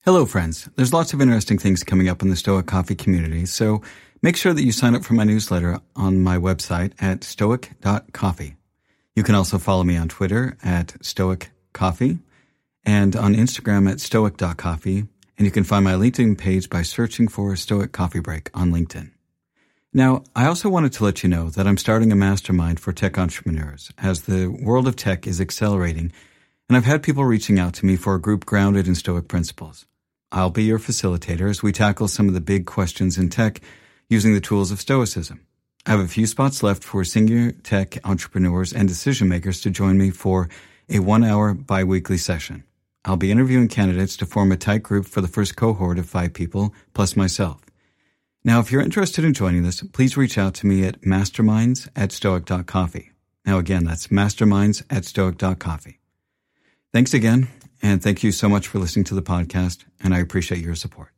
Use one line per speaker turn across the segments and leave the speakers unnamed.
Hello, friends. There's lots of interesting things coming up in the Stoic Coffee community, so make sure that you sign up for my newsletter on my website at stoic.coffee. You can also follow me on Twitter at stoiccoffee and on Instagram at stoic.coffee, and you can find my LinkedIn page by searching for Stoic Coffee Break on LinkedIn. Now, I also wanted to let you know that I'm starting a mastermind for tech entrepreneurs as the world of tech is accelerating, and I've had people reaching out to me for a group grounded in Stoic principles. I'll be your facilitator as we tackle some of the big questions in tech using the tools of Stoicism. I have a few spots left for senior tech entrepreneurs and decision makers to join me for a 1-hour bi-weekly session. I'll be interviewing candidates to form a tight group for the first cohort of 5 people, plus myself. Now, if you're interested in joining this, please reach out to me at masterminds@stoic.coffee. Now, again, that's masterminds@stoic.coffee. Thanks again, and thank you so much for listening to the podcast, and I appreciate your support.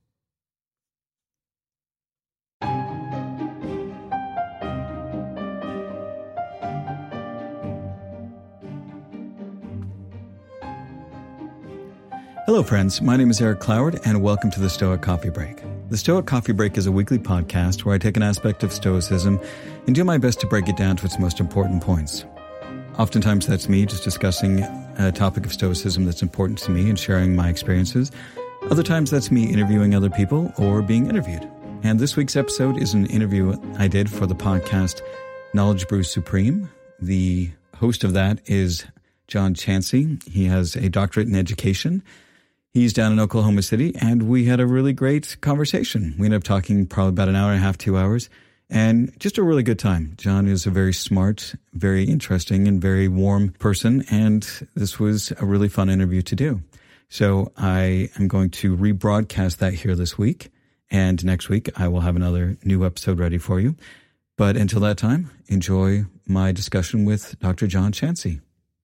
Hello, friends. My name is Eric Cloward, and welcome to the Stoic Coffee Break. The Stoic Coffee Break is a weekly podcast where I take an aspect of Stoicism and do my best to break it down to its most important points. Oftentimes, that's me just discussing a topic of Stoicism that's important to me and sharing my experiences. Other times, that's me interviewing other people or being interviewed. And this week's episode is an interview I did for the podcast Knowledge Brew Supreme. The host of that is John Chansey. He has a doctorate in education. He's down in Oklahoma City, and we had a really great conversation. We ended up talking probably about an hour and a half, 2 hours, and just a really good time. John is a very smart, very interesting, and very warm person, and this was a really fun interview to do. So I am going to rebroadcast that here this week, and next week I will have another new episode ready for you. But until that time, enjoy my discussion with Dr. John Chansey.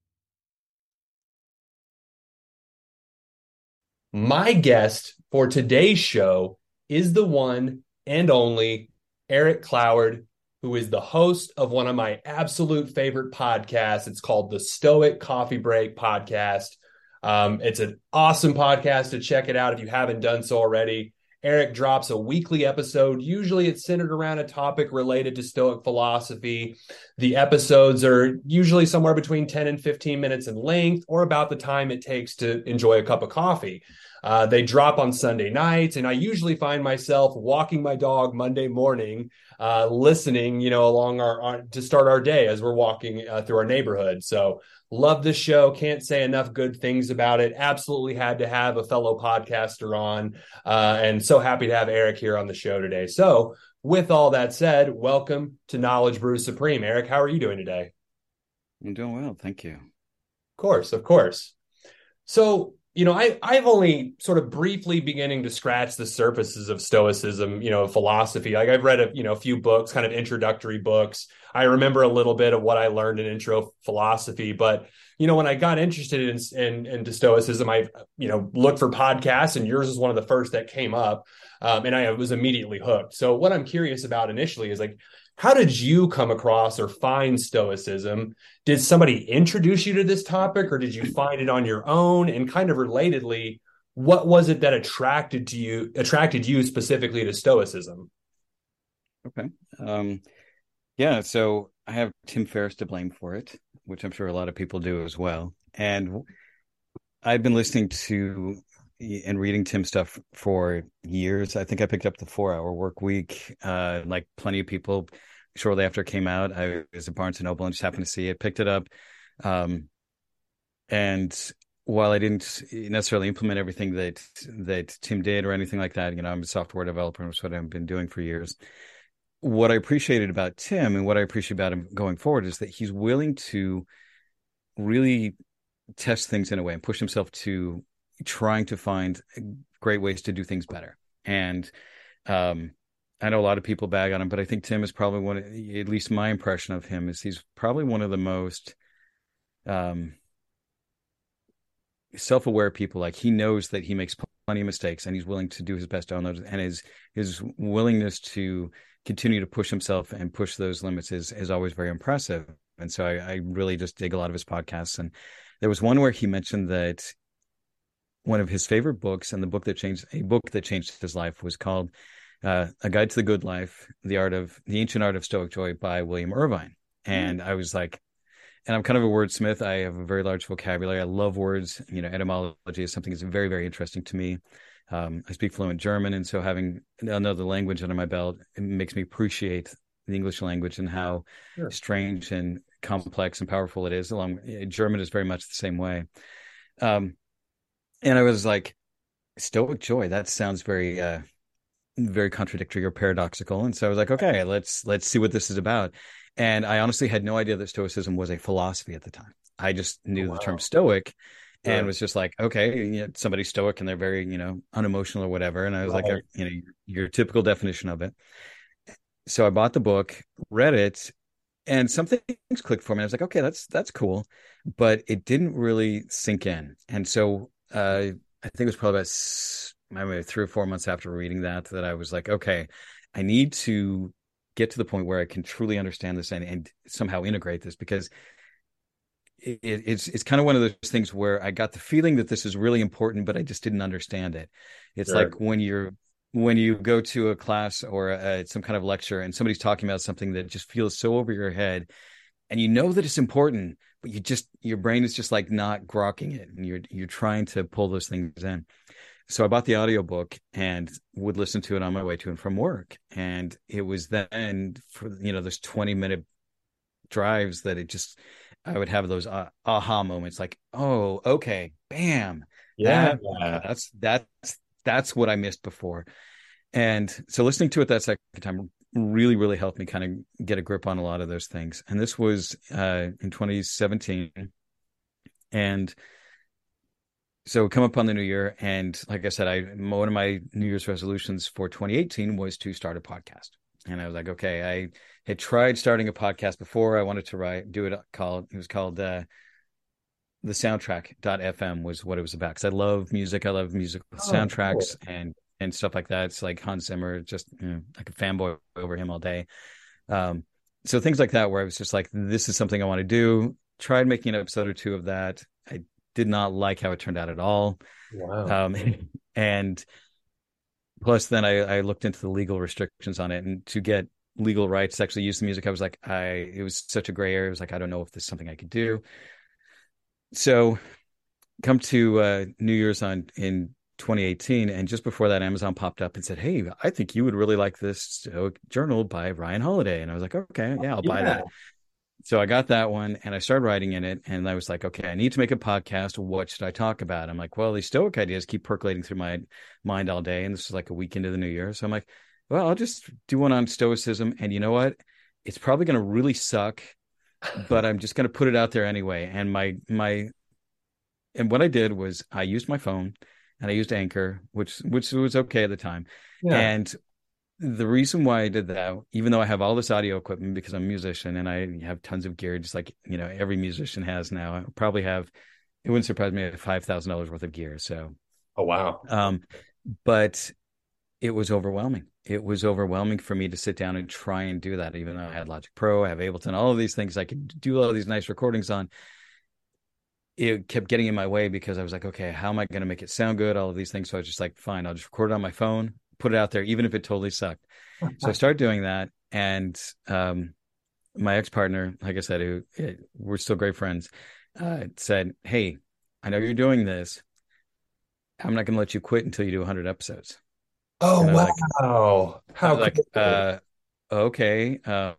My guest for today's show is the one and only Eric Cloward, who is the host of one of my absolute favorite podcasts. It's called the Stoic Coffee Break Podcast. It's an awesome podcast to check it out if you haven't done so already. Eric drops a weekly episode. Usually it's centered around a topic related to Stoic philosophy. The episodes are usually somewhere between 10 and 15 minutes in length, or about the time it takes to enjoy a cup of coffee. They drop on Sunday nights, and I usually find myself walking my dog Monday morning, listening, along our to start our day as we're walking through our neighborhood. So love this show. Can't say enough good things about it. Absolutely had to have a fellow podcaster on, and so happy to have Eric here on the show today. So with all that said, welcome to Knowledge Brew Supreme. Eric, how are you doing today?
I'm doing well. Thank you.
Of course. So, I've only sort of briefly beginning to scratch the surfaces of Stoicism, philosophy. Like I've read a few books, kind of introductory books. I remember a little bit of what I learned in intro philosophy, but when I got interested into Stoicism, I looked for podcasts, and yours is one of the first that came up, and I was immediately hooked. So what I'm curious about initially is how did you come across or find Stoicism? Did somebody introduce you to this topic, or did you find it on your own? And kind of relatedly, what was it that attracted you specifically to Stoicism?
Okay. Yeah, so I have Tim Ferriss to blame for it, which I'm sure a lot of people do as well. And I've been listening to and reading Tim stuff for years. I think I picked up the 4-Hour Work Week, like plenty of people. Shortly after it came out, I was at Barnes & Noble and just happened to see it, picked it up. And while I didn't necessarily implement everything that Tim did or anything like that, I'm a software developer, and that's what I've been doing for years. What I appreciated about Tim and what I appreciate about him going forward is that he's willing to really test things in a way and push himself to trying to find great ways to do things better. And I know a lot of people bag on him, but I think Tim is probably at least my impression of him is he's probably one of the most self-aware people. Like, he knows that he makes plenty of mistakes, and he's willing to do his best to own those, and his willingness to continue to push himself and push those limits is always very impressive. And so I really just dig a lot of his podcasts. And there was one where he mentioned that one of his favorite books, and a book that changed his life was called A Guide to the Good Life: The Ancient Art of Stoic Joy by William Irvine. And I was like, and I'm kind of a wordsmith. I have a very large vocabulary. I love words. Etymology is something that's very, very interesting to me. I speak fluent German, and so having another language under my belt, it makes me appreciate the English language and how strange and complex and powerful it is. German is very much the same way. And I was like, Stoic joy, that sounds very very contradictory or paradoxical. And so I was like, okay, let's see what this is about. And I honestly had no idea that Stoicism was a philosophy at the time. I just knew the term Stoic and was just like, okay, somebody's Stoic and they're very, unemotional or whatever. And I was like, your typical definition of it. So I bought the book, read it, and some things clicked for me. I was like, okay, that's cool, but it didn't really sink in. And so I think it was probably about maybe 3 or 4 months after reading that I was like, okay, I need to get to the point where I can truly understand this and somehow integrate this, because it's kind of one of those things where I got the feeling that this is really important, but I just didn't understand it. It's like when you go to a class or some kind of lecture and somebody's talking about something that just feels so over your head, and you know that it's important, but your brain is just like not grokking it, and you're trying to pull those things in. So I bought the audiobook and would listen to it on my way to and from work. And it was then for, those 20-minute drives that I would have those aha moments like, oh, okay, bam.
Yeah.
That's what I missed before. And so listening to it that second time really, really helped me kind of get a grip on a lot of those things. And this was in 2017. And so come up on the new year. And like I said, one of my New Year's resolutions for 2018 was to start a podcast. And I was like, okay, I had tried starting a podcast before. I wanted to it was called the soundtrack.fm was what it was about. Cause I love music. I love musical soundtracks and stuff like that. It's like Hans Zimmer, just like a fanboy over him all day. So things like that, where I was just like, this is something I want to do. Tried making an episode or two of that. I did not like how it turned out at all.
Wow.
And plus then I looked into the legal restrictions on it, and to get legal rights to actually use the music, I was like, it was such a gray area. I was like, I don't know if this is something I could do. So come to New Year's in 2018. And just before that, Amazon popped up and said, hey, I think you would really like this Stoic Journal by Ryan Holiday. And I was like, okay, yeah, I'll buy that. So I got that one and I started writing in it, and I was like, okay, I need to make a podcast. What should I talk about? I'm like, well, these Stoic ideas keep percolating through my mind all day. And this is like a week into the new year. So I'm like, well, I'll just do one on Stoicism. And you know what? It's probably going to really suck, but I'm just going to put it out there anyway. And and what I did was I used my phone and I used Anchor, which was okay at the time. Yeah. And the reason why I did that, even though I have all this audio equipment because I'm a musician and I have tons of gear, just like, every musician has now, I probably have, it wouldn't surprise me, $5,000 worth of gear. So,
oh, wow.
But it was overwhelming. It was overwhelming for me to sit down and try and do that. Even though I had Logic Pro, I have Ableton, all of these things I could do all of these nice recordings on. It kept getting in my way because I was like, okay, how am I going to make it sound good? All of these things. So I was just like, fine, I'll just record it on my phone, put it out there, even if it totally sucked. So I started doing that. And my ex-partner, like I said, we're still great friends, said, hey, I know you're doing this. I'm not going to let you quit until you do 100 episodes.
Oh, wow.
How cool. Okay.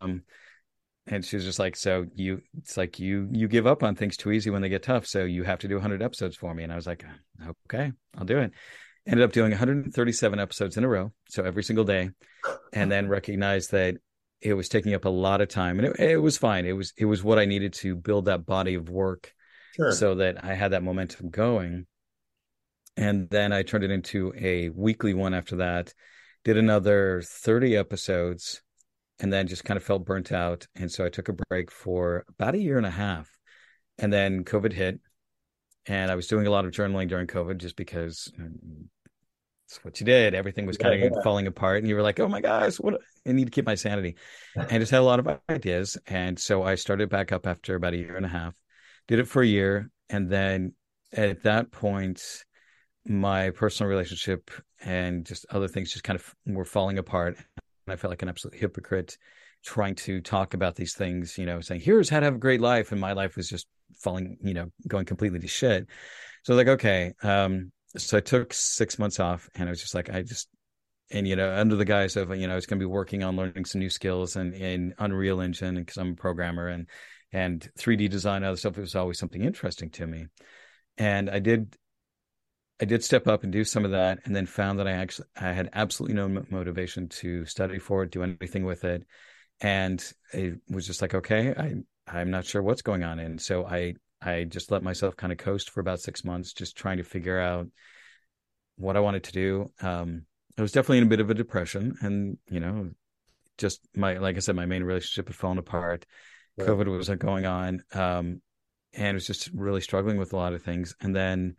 And she was just like, it's like you give up on things too easy when they get tough. So you have to do 100 episodes for me. And I was like, okay, I'll do it. Ended up doing 137 episodes in a row. So every single day. And then recognized that it was taking up a lot of time, and it was fine. It was what I needed to build that body of work so that I had that momentum going. And then I turned it into a weekly one after that, did another 30 episodes, and then just kind of felt burnt out. And so I took a break for about a year and a half. And then COVID hit, and I was doing a lot of journaling during COVID just because it's what you did. Everything was kind of falling apart, and you were like, oh my gosh, I need to keep my sanity. And I just had a lot of ideas. And so I started back up after about a year and a half, did it for a year. And then at that point, my personal relationship and just other things just kind of were falling apart. And I felt like an absolute hypocrite trying to talk about these things, saying, here's how to have a great life. And my life was just falling, going completely to shit. So like, okay. So I took 6 months off, and I was just like, under the guise of, I was going to be working on learning some new skills and in Unreal Engine, because I'm a programmer, and 3D design, other stuff. It was always something interesting to me. And I did step up and do some of that, and then found that I had absolutely no motivation to study for it, do anything with it. And it was just like, okay, I'm not sure what's going on. And so I just let myself kind of coast for about 6 months, just trying to figure out what I wanted to do. I was definitely in a bit of a depression, and, just like I said, my main relationship had fallen apart. Right. COVID was going on. And it was just really struggling with a lot of things. And then,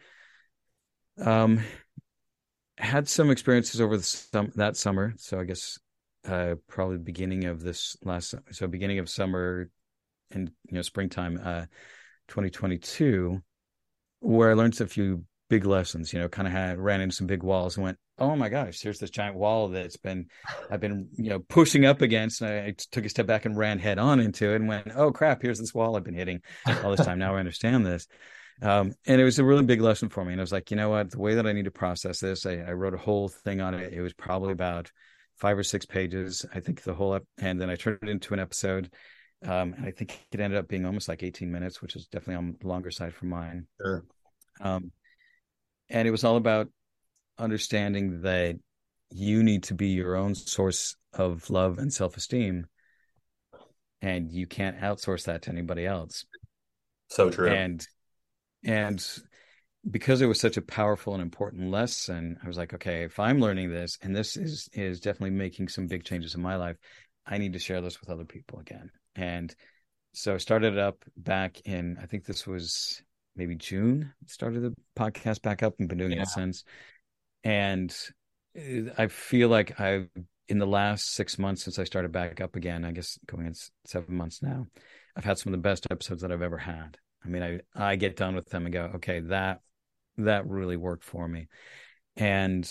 had some experiences over that summer. So I guess, probably beginning of beginning of summer and, springtime, 2022, where I learned a few big lessons, kind of ran into some big walls and went, oh my gosh, here's this giant wall I've been, pushing up against. And I took a step back and ran head on into it and went, oh crap, here's this wall I've been hitting all this time. Now I understand this. And it was a really big lesson for me. And I was like, you know what, the way that I need to process this, I wrote a whole thing on it. It was probably about 5 or 6 pages, I think, and then I turned it into an episode. I think it ended up being almost like 18 minutes, which is definitely on the longer side for mine.
Sure.
And it was all about understanding that you need to be your own source of love and self-esteem, and you can't outsource that to anybody else.
So true.
And because it was such a powerful and important lesson, I was like, okay, if I'm learning this, and this is definitely making some big changes in my life, I need to share this with other people again. And so I started it up back in, I think this was maybe June, started the podcast back up and been doing it since. And I feel like in the last 6 months since I started back up again, I guess going in 7 months now, I've had some of the best episodes that I've ever had. I mean, I get done with them and go, okay, that really worked for me. And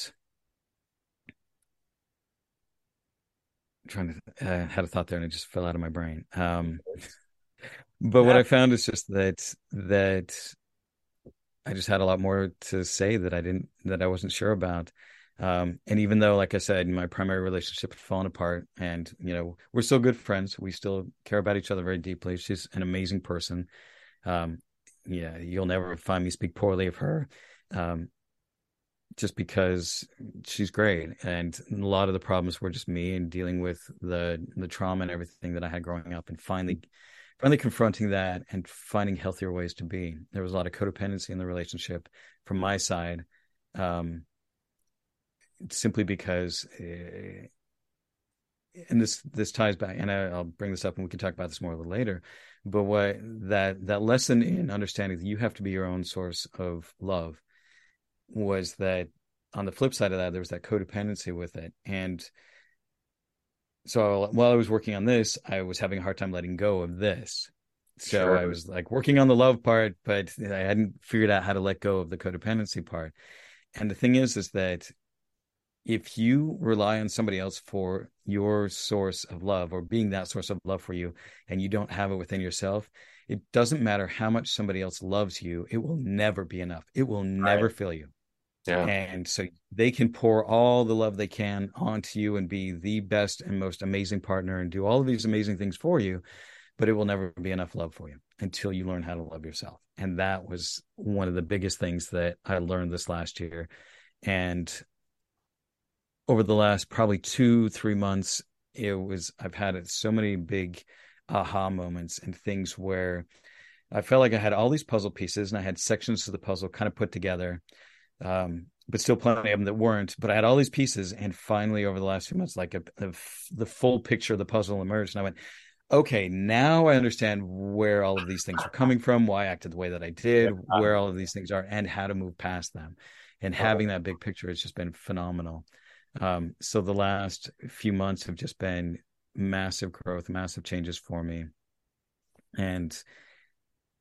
I'm trying to had a thought there and it just fell out of my brain. But what I found is just that I just had a lot more to say that I wasn't sure about. And even though, like I said, my primary relationship had fallen apart, and, we're still good friends. We still care about each other very deeply. She's an amazing person. You'll never find me speak poorly of her, just because she's great. And a lot of the problems were just me and dealing with the trauma and everything that I had growing up, and finally confronting that and finding healthier ways to be. There was a lot of codependency in the relationship from my side, simply because, and this ties back, and I'll bring this up and we can talk about this more a little later, but what that lesson in understanding that you have to be your own source of love was that on the flip side of that, there was that codependency with it. And so while I was working on this, I was having a hard time letting go of this. So sure. I was like working on the love part, but I hadn't figured out how to let go of the codependency part. And the thing is that if you rely on somebody else for your source of love, or being that source of love for you, and you don't have it within yourself, it doesn't matter how much somebody else loves you. It will never be enough. It will never fill you. Yeah. And so they can pour all the love they can onto you and be the best and most amazing partner and do all of these amazing things for you, but it will never be enough love for you until you learn how to love yourself. And that was one of the biggest things that I learned this last year. And over the last probably 2-3 months, I've had so many big aha moments and things where I felt like I had all these puzzle pieces and I had sections of the puzzle kind of put together, but still plenty of them that weren't. But I had all these pieces, and finally, over the last few months, like the full picture of the puzzle emerged, and I went, okay, now I understand where all of these things are coming from, why I acted the way that I did, where all of these things are, and how to move past them. And having that big picture has just been phenomenal. So the last few months have just been massive growth, massive changes for me. And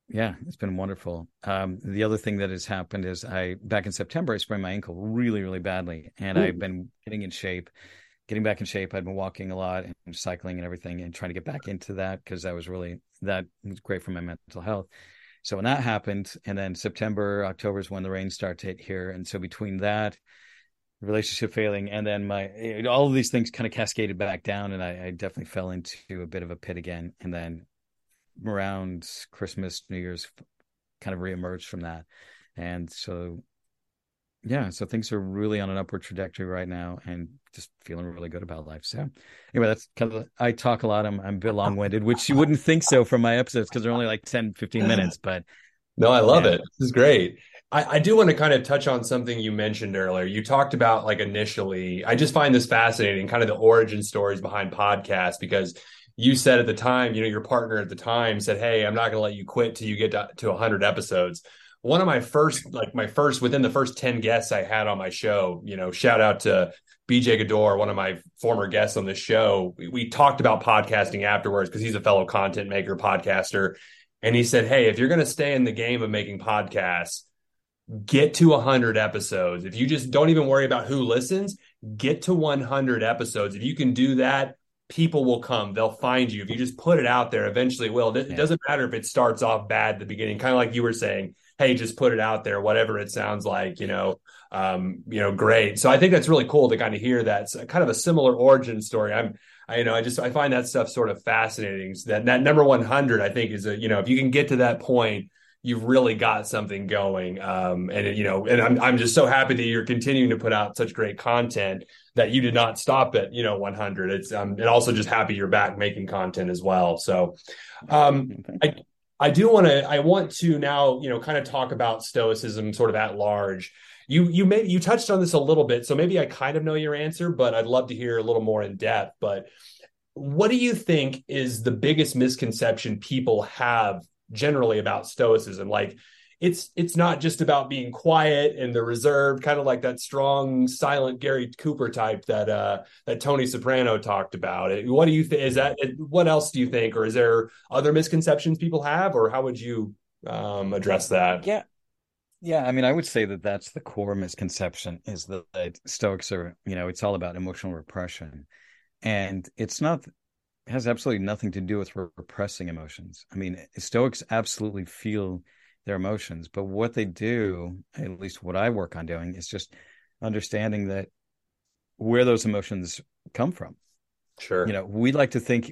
Yeah, it's been wonderful. The other thing that has happened is back in September, I sprained my ankle really, really badly, and
Ooh.
I've been getting back in shape. I've been walking a lot and cycling and everything, and trying to get back into that because that was great for my mental health. So when that happened, and then September, October is when the rain started to hit here, and so between that, relationship failing, and then all of these things kind of cascaded back down, and I definitely fell into a bit of a pit again, and then around Christmas, New Year's, kind of reemerged from that. And so, yeah, so things are really on an upward trajectory right now and just feeling really good about life. So anyway, that's kind of, I talk a lot. I'm a bit long-winded, which you wouldn't think so from my episodes because they're only like 10, 15 minutes, but
No, I love
yeah.
it. This is great. I do want to kind of touch on something you mentioned earlier. You talked about like initially, I just find this fascinating, kind of the origin stories behind podcasts, because you said at the time, your partner at the time said, "Hey, I'm not going to let you quit till you get to 100 episodes." One of my first within the first 10 guests I had on my show, shout out to BJ Gador, one of my former guests on this show. We talked about podcasting afterwards because he's a fellow content maker, podcaster. And he said, "Hey, if you're going to stay in the game of making podcasts, get to 100 episodes. If you just don't even worry about who listens, get to 100 episodes. If you can do that, people will come. They'll find you. If you just put it out there, eventually it will. It
Yeah.
doesn't matter if it starts off bad at the beginning, kind of like you were saying, hey, just put it out there, whatever it sounds like, great." So I think that's really cool to kind of hear that. It's kind of a similar origin story. I find that stuff sort of fascinating. So that number 100, I think, is if you can get to that point, you've really got something going. And I'm just so happy that you're continuing to put out such great content that you did not stop at 100. It's and also just happy you're back making content as well. So I I want to now kind of talk about stoicism sort of at large. You touched on this a little bit, so maybe I kind of know your answer, but I'd love to hear a little more in depth. But what do you think is the biggest misconception people have generally about stoicism? Like, it's not just about being quiet and the reserved, kind of like that strong, silent Gary Cooper type that Tony Soprano talked about. What do you think? What else do you think, or is there other misconceptions people have, or how would you address that?
Yeah. Yeah, I mean, I would say that that's the core misconception is that Stoics are, it's all about emotional repression. And it has absolutely nothing to do with repressing emotions. I mean, Stoics absolutely feel their emotions, but what they do, at least what I work on doing, is just understanding that where those emotions come from.
Sure.
We like to think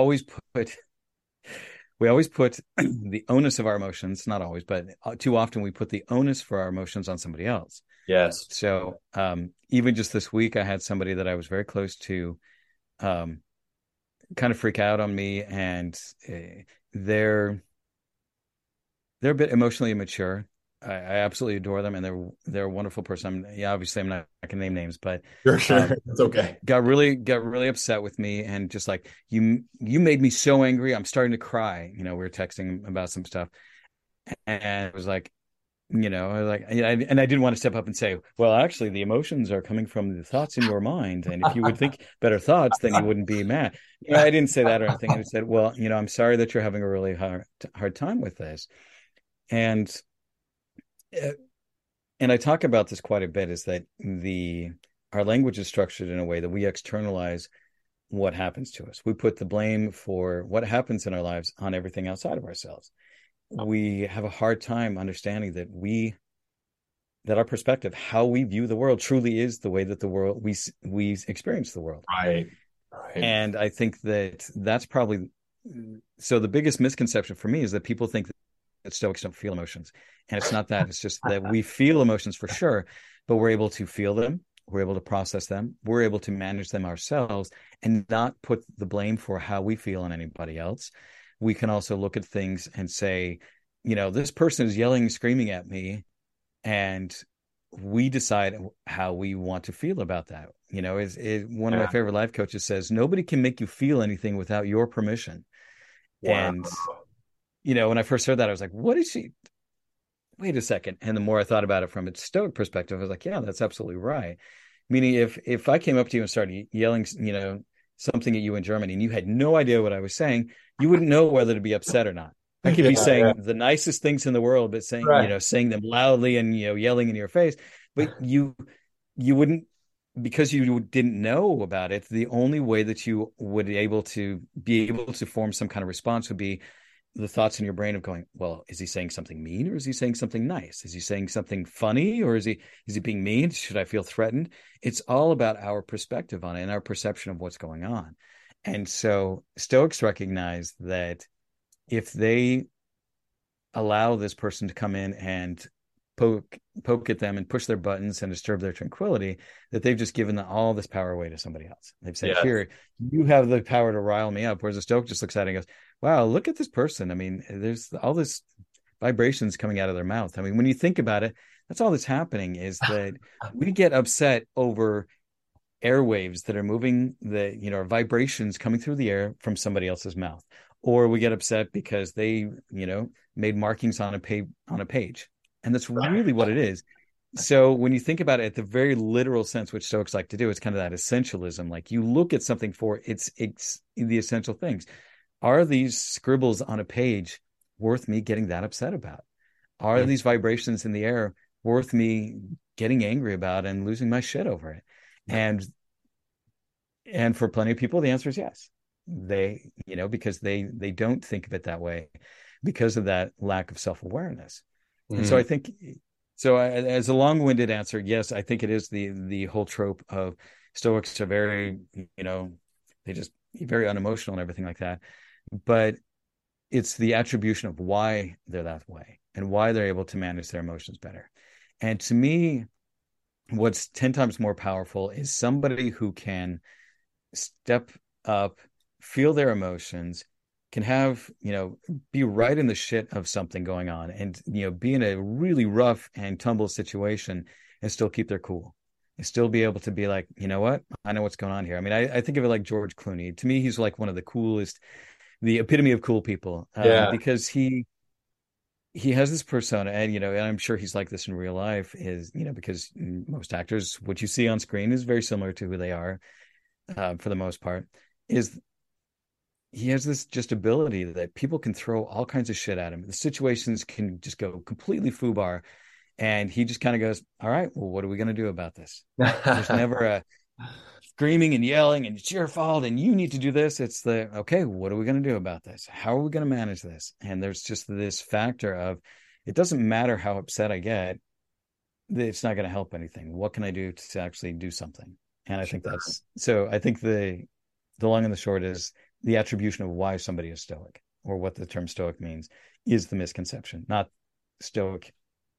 we always put the onus of our emotions, not always, but too often we put the onus for our emotions on somebody else.
Yes.
So even just this week, I had somebody that I was very close to kind of freak out on me, and they're a bit emotionally immature. I absolutely adore them, and they're a wonderful person. Obviously, I'm not going to name names, but
Sure. It's okay.
got really upset with me, and just like, you made me so angry, I'm starting to cry. We were texting about some stuff, and it was like, and I didn't want to step up and say, well, actually, the emotions are coming from the thoughts in your mind, and if you would think better thoughts, then you wouldn't be mad. I didn't say that or anything. I said, well, I'm sorry that you're having a really hard time with this, and I talk about this quite a bit. Is that our language is structured in a way that we externalize what happens to us. We put the blame for what happens in our lives on everything outside of ourselves. We have a hard time understanding that our perspective, how we view the world, truly is the way that the world we experience the world.
Right.
And I think that's probably so. The biggest misconception for me is that people think that Stoics don't feel emotions, and it's not that. It's just that we feel emotions for sure, but we're able to feel them. We're able to process them. We're able to manage them ourselves and not put the blame for how we feel on anybody else. We can also look at things and say, this person is yelling, screaming at me, and we decide how we want to feel about that. One of my favorite life coaches says, nobody can make you feel anything without your permission. Wow. And, when I first heard that, I was like, what is she? Wait a second. And the more I thought about it from a Stoic perspective, I was like, yeah, that's absolutely right. Meaning if I came up to you and started yelling, something at you in German, and you had no idea what I was saying, you wouldn't know whether to be upset or not. I could be
Yeah, yeah.
saying the nicest things in the world, but
Right.
saying them loudly and, yelling in your face. But you wouldn't, because you didn't know about it. The only way that you would be able to form some kind of response would be the thoughts in your brain of going, well, is he saying something mean or is he saying something nice? Is he saying something funny or is he being mean? Should I feel threatened? It's all about our perspective on it and our perception of what's going on. And so Stoics recognize that if they allow this person to come in and poke at them and push their buttons and disturb their tranquility, that they've just given all this power away to somebody else. They've said,
Yeah.
here, you have the power to rile me up. Whereas a Stoic just looks at it and goes, wow, look at this person. I mean, there's all this vibrations coming out of their mouth. I mean, when you think about it, that's all that's happening, is that we get upset over airwaves that are moving, are vibrations coming through the air from somebody else's mouth. Or we get upset because they, made markings on a page. And that's really what it is. So when you think about it at the very literal sense, which Stoics like to do, it's kind of that essentialism. Like, you look at something for it's the essential things. Are these scribbles on a page worth me getting that upset about? Are these vibrations in the air worth me getting angry about and losing my shit over it? And for plenty of people, the answer is yes. They, because they don't think of it that way because of that lack of self-awareness. And so I think, as a long-winded answer, yes, I think it is the whole trope of Stoics are very, they just very unemotional and everything like that. But it's the attribution of why they're that way and why they're able to manage their emotions better. And to me, what's 10 times more powerful is somebody who can step up, feel their emotions, can have, be right in the shit of something going on and, be in a really rough and tumble situation and still keep their cool and still be able to be like, you know what, I know what's going on here. I mean, I think of it like George Clooney. To me, he's like one of the coolest, the epitome of cool people,
Yeah.
because he has this persona, and, and I'm sure he's like this in real life, is, because most actors, what you see on screen is very similar to who they are, for the most part, is he has this just ability that people can throw all kinds of shit at him. The situations can just go completely foobar. And he just kind of goes, all right, well, what are we going to do about this? There's never a screaming and yelling and it's your fault and you need to do this. It's okay, what are we going to do about this? How are we going to manage this? And there's just this factor of, it doesn't matter how upset I get, it's not going to help anything. What can I do to actually do something? And I think I think the long and the short is the attribution of why somebody is stoic, or what the term stoic means, is the misconception, not stoic,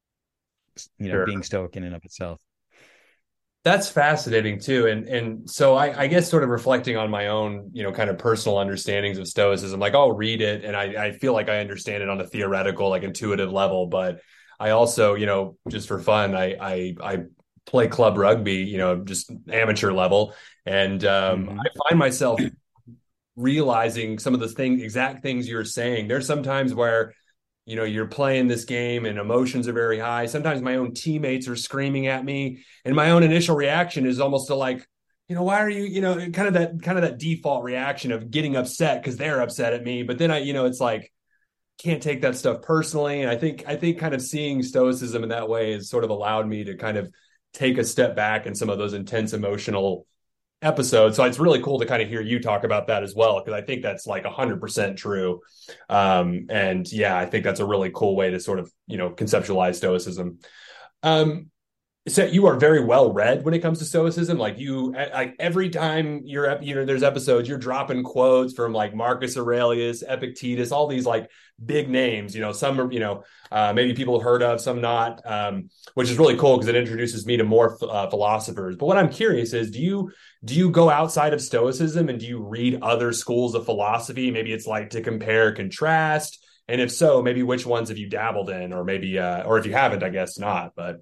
Sure.
being stoic in and of itself.
That's fascinating too. And so I guess sort of reflecting on my own, kind of personal understandings of Stoicism, like I'll read it and I feel like I understand it on a theoretical, like intuitive level, but I also, just for fun, I play club rugby, just amateur level. And I find myself realizing some of the exact things you're saying. There's sometimes where, you're playing this game and emotions are very high. Sometimes my own teammates are screaming at me, and my own initial reaction is almost to like, why are you, kind of that default reaction of getting upset because they're upset at me. But then it's like, can't take that stuff personally. And I think kind of seeing Stoicism in that way has sort of allowed me to kind of take a step back in some of those intense emotional episode. So it's really cool to kind of hear you talk about that as well, because I think that's like 100% true. And yeah, I think that's a really cool way to sort of, conceptualize Stoicism. So you are very well read when it comes to Stoicism. Like every time there's episodes, you're dropping quotes from like Marcus Aurelius, Epictetus, all these like big names. Some are, maybe people have heard of, some not, which is really cool because it introduces me to more philosophers. But what I'm curious is, do you go outside of Stoicism and do you read other schools of philosophy? Maybe it's like to compare, contrast. And if so, maybe which ones have you dabbled in, or maybe, or if you haven't, I guess not, but.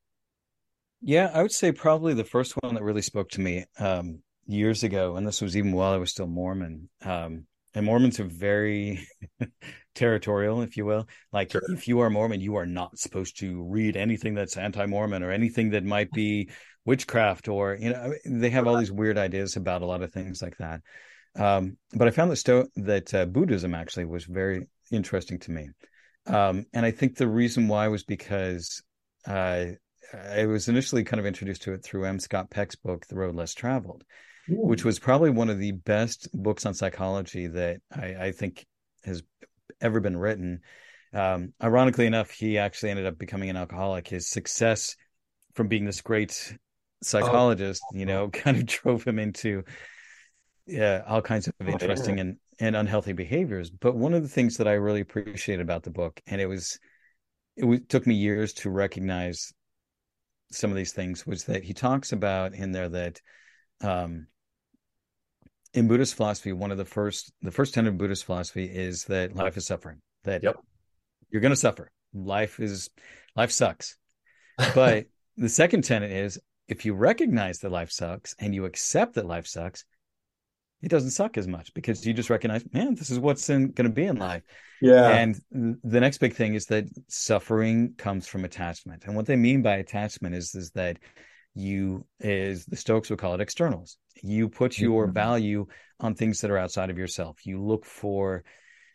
Yeah, I would say probably the first one that really spoke to me years ago, and this was even while I was still Mormon. And Mormons are very territorial, if you will. Like,
Sure.
If you are Mormon, you are not supposed to read anything that's anti-Mormon or anything that might be witchcraft, or they have all these weird ideas about a lot of things like that. But I found that Buddhism actually was very interesting to me. And I think the reason why was because I was initially kind of introduced to it through M. Scott Peck's book, The Road Less Traveled, which
Ooh.
was probably one of the best books on psychology that I think has ever been written. Ironically enough, he actually ended up becoming an alcoholic. His success from being this great
Oh,
psychologist, kind of drove him into all kinds of
oh, yeah.
interesting and unhealthy behaviors. But one of the things that I really appreciate about the book, and took me years to recognize some of these things, was that he talks about in there that um, in Buddhist philosophy, one of the first tenet of Buddhist philosophy is that life is suffering, that
Yep.
you're going to suffer. Life sucks. But the second tenet is if you recognize that life sucks and you accept that life sucks, it doesn't suck as much because you just recognize, man, this is what's going to be in life.
Yeah.
And the next big thing is that suffering comes from attachment. And what they mean by attachment is that the Stoics would call it externals. You put your
Mhm.
value on things that are outside of yourself. You look for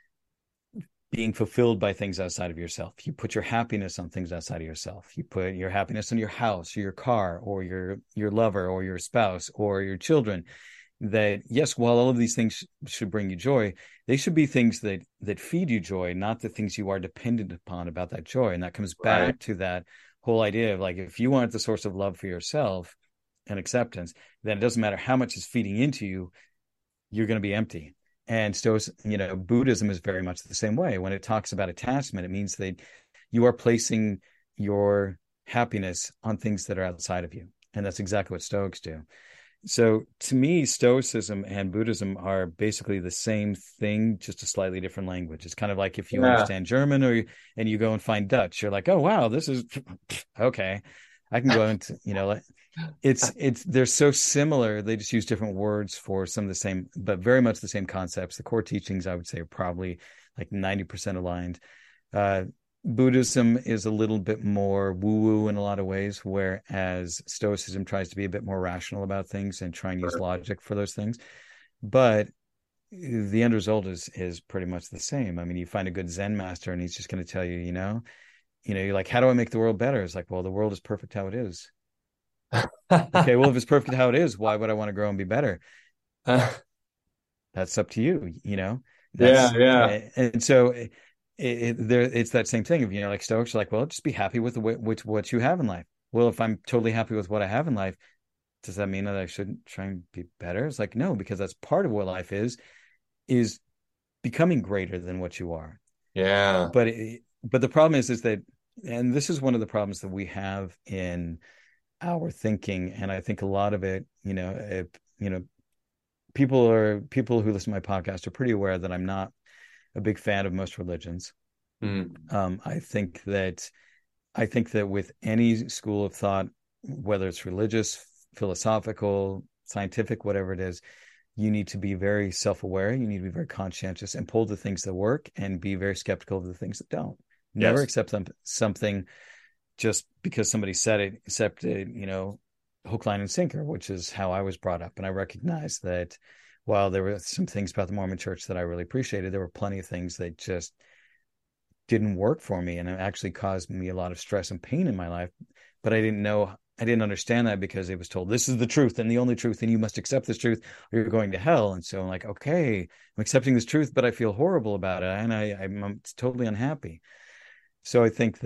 being fulfilled by things outside of yourself. You put your happiness on things outside of yourself. You put your happiness on your house or your car or your lover or your spouse or your children. That yes, while all of these things should bring you joy, they should be things that feed you joy, not the things you are dependent upon about that joy. And that comes
Right.
back to that whole idea of like, if you want the source of love for yourself and acceptance, then it doesn't matter how much is feeding into you, you're going to be empty. And Buddhism is very much the same way. When it talks about attachment, it means that you are placing your happiness on things that are outside of you. And that's exactly what Stoics do. So to me, Stoicism and Buddhism are basically the same thing, just a slightly different language. It's kind of like if you
Yeah.
understand German and you go and find Dutch, you're like, oh wow, this is okay. I can go into, it's they're so similar. They just use different words for some of the same, but very much the same concepts. The core teachings, I would say, are probably like 90% aligned. Uh, Buddhism is a little bit more woo-woo in a lot of ways, whereas Stoicism tries to be a bit more rational about things and try and use
Sure.
logic for those things. But the end result is pretty much the same. I mean, you find a good Zen master and he's just going to tell you, you're like, how do I make the world better? It's like, well, the world is perfect how it is. Okay, well, if it's perfect how it is, why would I want to grow and be better? That's up to you.
Yeah,
That's
yeah.
and so it's that same thing of like Stoics are like, well, just be happy with what you have in life. Well, if I'm totally happy with what I have in life, does that mean that I shouldn't try and be better? It's like, no, because that's part of what life is becoming greater than what you are.
Yeah.
But the problem is that, and this is one of the problems that we have in our thinking, and I think a lot of it, people who listen to my podcast are pretty aware that I'm not a big fan of most religions.
Mm.
I think that with any school of thought, whether it's religious, philosophical, scientific, whatever it is, you need to be very self-aware. You need to be very conscientious and pull the things that work and be very skeptical of the things that don't. Never
Yes.
accept something just because somebody said it, except hook, line, and sinker, which is how I was brought up. And I recognize that while there were some things about the Mormon church that I really appreciated, there were plenty of things that just didn't work for me. And it actually caused me a lot of stress and pain in my life. But I didn't understand that because it was told, this is the truth and the only truth, and you must accept this truth or you're going to hell. And so I'm like, okay, I'm accepting this truth, but I feel horrible about it. And I'm totally unhappy. So I think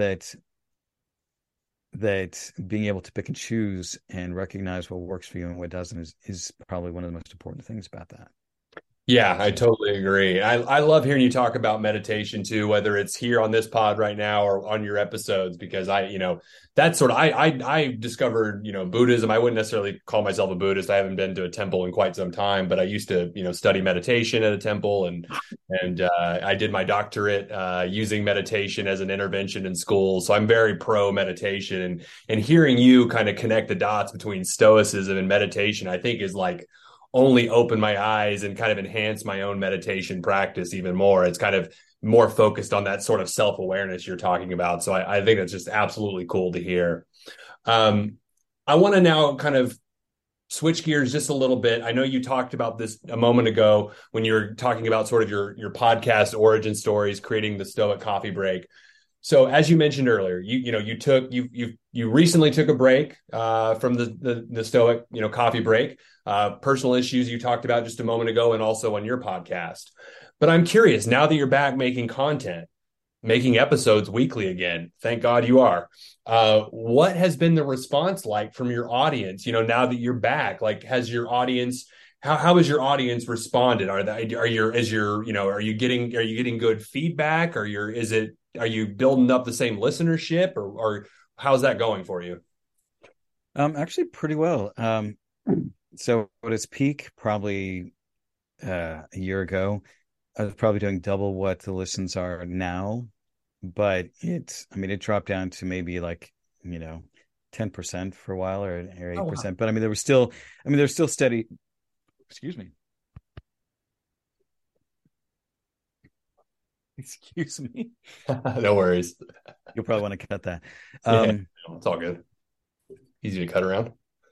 that being able to pick and choose and recognize what works for you and what doesn't is probably one of the most important things about that.
Yeah, I
So
totally agree. I love hearing you talk about meditation too, whether it's here on this pod right now or on your episodes, because that's sort of I discovered, Buddhism. I wouldn't necessarily call myself a Buddhist. I haven't been to a temple in quite some time, but I used to, study meditation at a temple and I did my doctorate using meditation as an intervention in school. So I'm very pro meditation and hearing you kind of connect the dots between stoicism and meditation, I think is like only open my eyes and kind of enhance my own meditation practice even more. It's kind of more focused on that sort of self-awareness you're talking about. So I think that's just absolutely cool to hear. I want to now kind of switch gears just a little bit. I know you talked about this a moment ago when you were talking about sort of your podcast origin stories, creating the Stoic Coffee Break. So as you mentioned earlier, you recently took a break from the Stoic Coffee Break, personal issues you talked about just a moment ago, and also on your podcast. But I'm curious, now that you're back making content, making episodes weekly again, thank God you are. What has been the response like from your audience? Now that you're back, like has your audience how has your audience responded? Are you getting good feedback? Are you building up the same listenership, or how's that going for you?
Actually pretty well. So at its peak, probably a year ago, I was probably doing double what the listens are now, but it dropped down to maybe like, 10% for a while, or
Oh wow.
8%. But there was still steady. Excuse me. Excuse me.
No worries.
You'll probably want to cut that.
Yeah,
Um,
it's all good. Easy to cut around.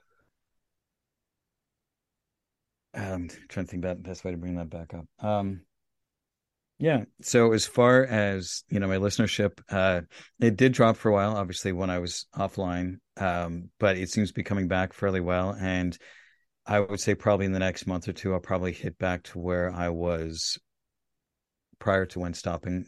Trying to think about the best way to bring that back up. Yeah. So as far as, my listenership, it did drop for a while, obviously, when I was offline. But it seems to be coming back fairly well. And I would say probably in the next month or two, I'll probably hit back to where I was prior to when stopping.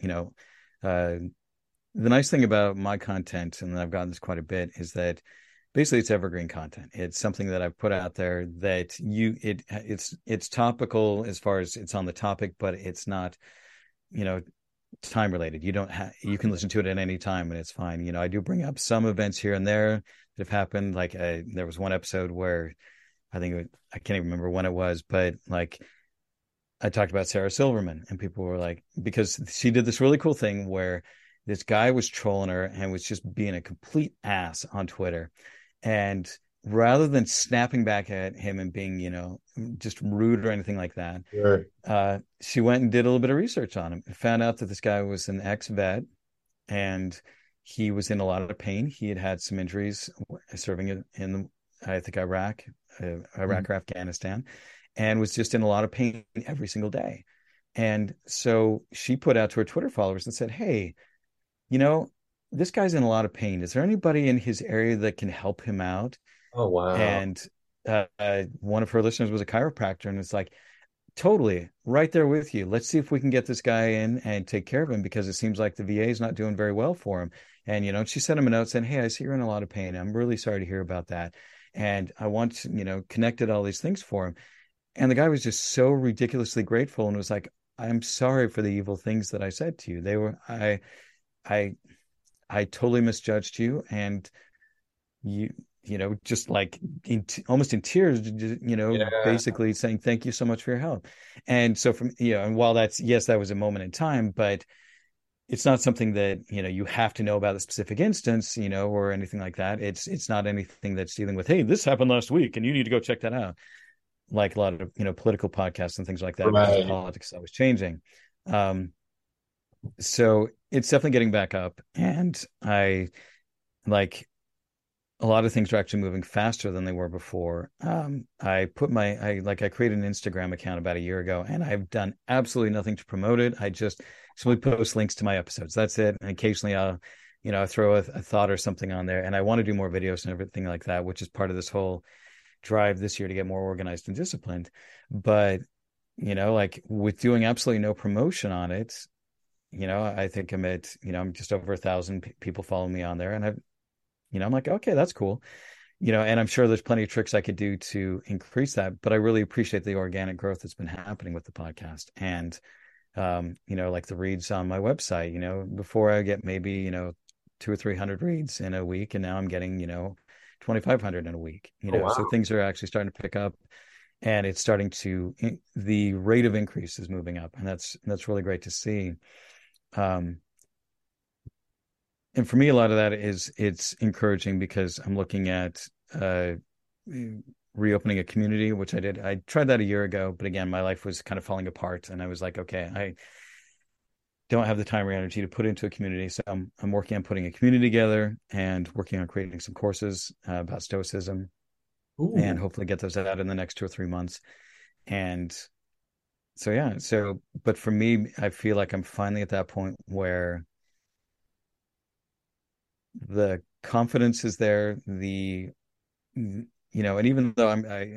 The nice thing about my content, and I've gotten this quite a bit, is that basically it's evergreen content. It's something that I've put out there that it's topical as far as it's on the topic, but it's not, you know, time related. You can listen to it at any time and it's fine. I do bring up some events here and there that have happened. Like there was one episode where I can't even remember when it was, but like I talked about Sarah Silverman, and people were like, because she did this really cool thing where this guy was trolling her and was just being a complete ass on Twitter. And rather than snapping back at him and being, just rude or anything like that,
Sure.
she went and did a little bit of research on him and found out that this guy was an ex-vet, and he was in a lot of pain. He had had some injuries serving in, I think, Iraq or Afghanistan, and was just in a lot of pain every single day. And so she put out to her Twitter followers and said, hey, this guy's in a lot of pain. Is there anybody in his area that can help him out?
Oh wow.
And one of her listeners was a chiropractor, and it's like, totally right there with you. Let's see if we can get this guy in and take care of him, because it seems like the VA is not doing very well for him. And, she sent him a note saying, hey, I see you're in a lot of pain. I'm really sorry to hear about that. And I want to, connected all these things for him. And the guy was just so ridiculously grateful and was like, I'm sorry for the evil things that I said to you. I I totally misjudged you, and just like almost in tears,
Yeah.
basically saying thank you so much for your help. And so and while that was a moment in time, but it's not something that you have to know about the specific instance, or anything like that. It's not anything that's dealing with, hey, this happened last week and you need to go check that out, like a lot of political podcasts and things like that, because
Right.
politics is always changing. So it's definitely getting back up, and I like a lot of things are actually moving faster than they were before. I created an Instagram account about a year ago, and I've done absolutely nothing to promote it. I just simply post links to my episodes. That's it. And occasionally I throw a thought or something on there, and I want to do more videos and everything like that, which is part of this whole drive this year to get more organized and disciplined. But, like with doing absolutely no promotion on it, I think I'm just over 1,000 people following me on there, and I'm like, okay, that's cool. And I'm sure there's plenty of tricks I could do to increase that, but I really appreciate the organic growth that's been happening with the podcast. And, like the reads on my website, before I get maybe, 200 or 300 reads in a week, and now I'm getting, 2,500 in a week,
Oh
so
wow.
things are actually starting to pick up, and it's starting the rate of increase is moving up, and that's really great to see. Um, and for me, a lot of that it's encouraging, because I'm looking at reopening a community, which I did. I tried that a year ago, but again, my life was kind of falling apart, and I was like, okay, I don't have the time or energy to put into a community. So I'm working on putting a community together and working on creating some courses about Stoicism. and
Ooh.
hopefully get those out in the next 2 or 3 months. And so, yeah. So, but for me, I feel like I'm finally at that point where the confidence is there, and even though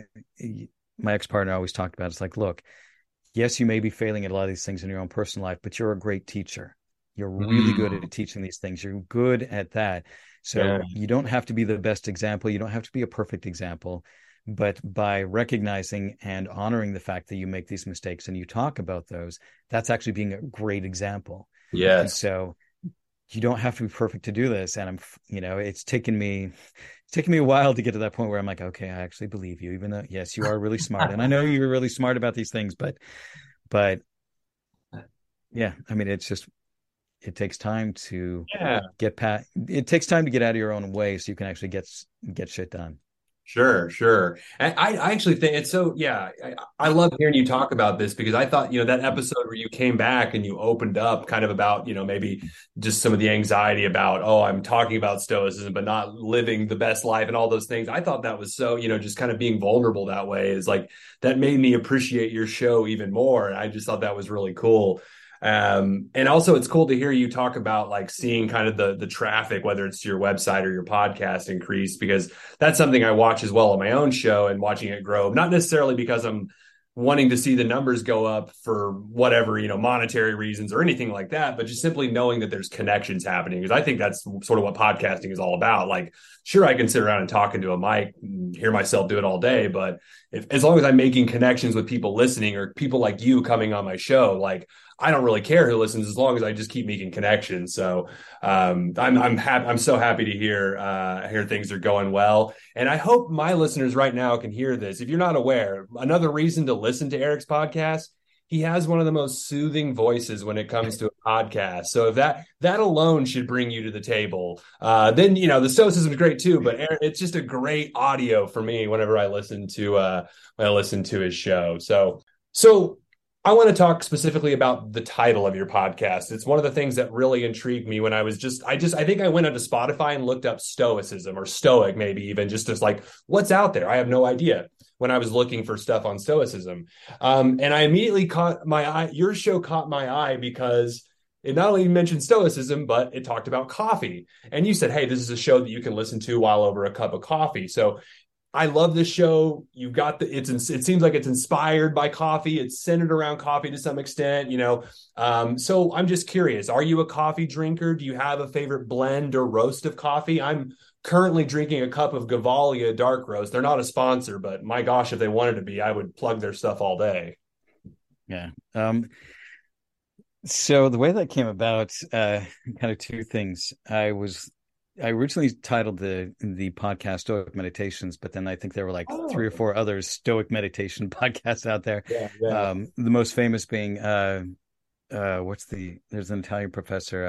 my ex-partner always talked about, it's like, look, yes, you may be failing at a lot of these things in your own personal life, but you're a great teacher. You're really good
Mm.
at teaching these things. You're good at that.
Yeah.
So you don't have to be the best example. You don't have to be a perfect example. But by recognizing and honoring the fact that you make these mistakes and you talk about those, that's actually being a great example. And
Yes.
so you don't have to be perfect to do this. And it's taken me a while to get to that point where I'm like, okay, I actually believe you, even though, yes, you are really smart. And I know you're really smart about these things, but yeah, I mean, it takes time to
Yeah.
it takes time to get out of your own way so you can actually get shit done.
Sure, sure. And I actually think it's so, yeah, I love hearing you talk about this because I thought, that episode where you came back and you opened up kind of about, maybe just some of the anxiety about, oh, I'm talking about stoicism, but not living the best life and all those things. I thought that was so, just kind of being vulnerable that way is like, that made me appreciate your show even more. And I just thought that was really cool. And also it's cool to hear you talk about like seeing kind of the traffic, whether it's to your website or your podcast increase, because that's something I watch as well on my own show and watching it grow, not necessarily because I'm wanting to see the numbers go up for whatever, monetary reasons or anything like that, but just simply knowing that there's connections happening. Because I think that's sort of what podcasting is all about. Like, sure, I can sit around and talk into a mic and hear myself do it all day, but as long as I'm making connections with people listening or people like you coming on my show, like I don't really care who listens as long as I just keep making connections. So I'm happy. I'm so happy to hear things are going well, and I hope my listeners right now can hear this. If you're not aware, another reason to listen to Eric's podcast. He has one of the most soothing voices when it comes to a podcast. So if that alone should bring you to the table, then the stoicism is great too. But it's just a great audio for me whenever I listen to his show. So I want to talk specifically about the title of your podcast. It's one of the things that really intrigued me when I think I went onto Spotify and looked up stoicism or stoic, maybe even just as like, what's out there? I have no idea when I was looking for stuff on stoicism. And I immediately caught my eye. Your show caught my eye because it not only mentioned stoicism, but it talked about coffee. And you said, hey, this is a show that you can listen to while over a cup of coffee. So I love this show. You've got it seems like it's inspired by coffee. It's centered around coffee to some extent. So I'm just curious, are you a coffee drinker? Do you have a favorite blend or roast of coffee? I'm currently drinking a cup of Gavalia dark roast. They're not a sponsor, but my gosh, if they wanted to be, I would plug their stuff all day.
Yeah. So the way that came about, kind of two things. I originally titled the podcast Stoic Meditations, but then I think there were like three or
Oh,
four other Stoic meditation podcasts out there.
yeah, yeah.
The most famous being there's an Italian professor,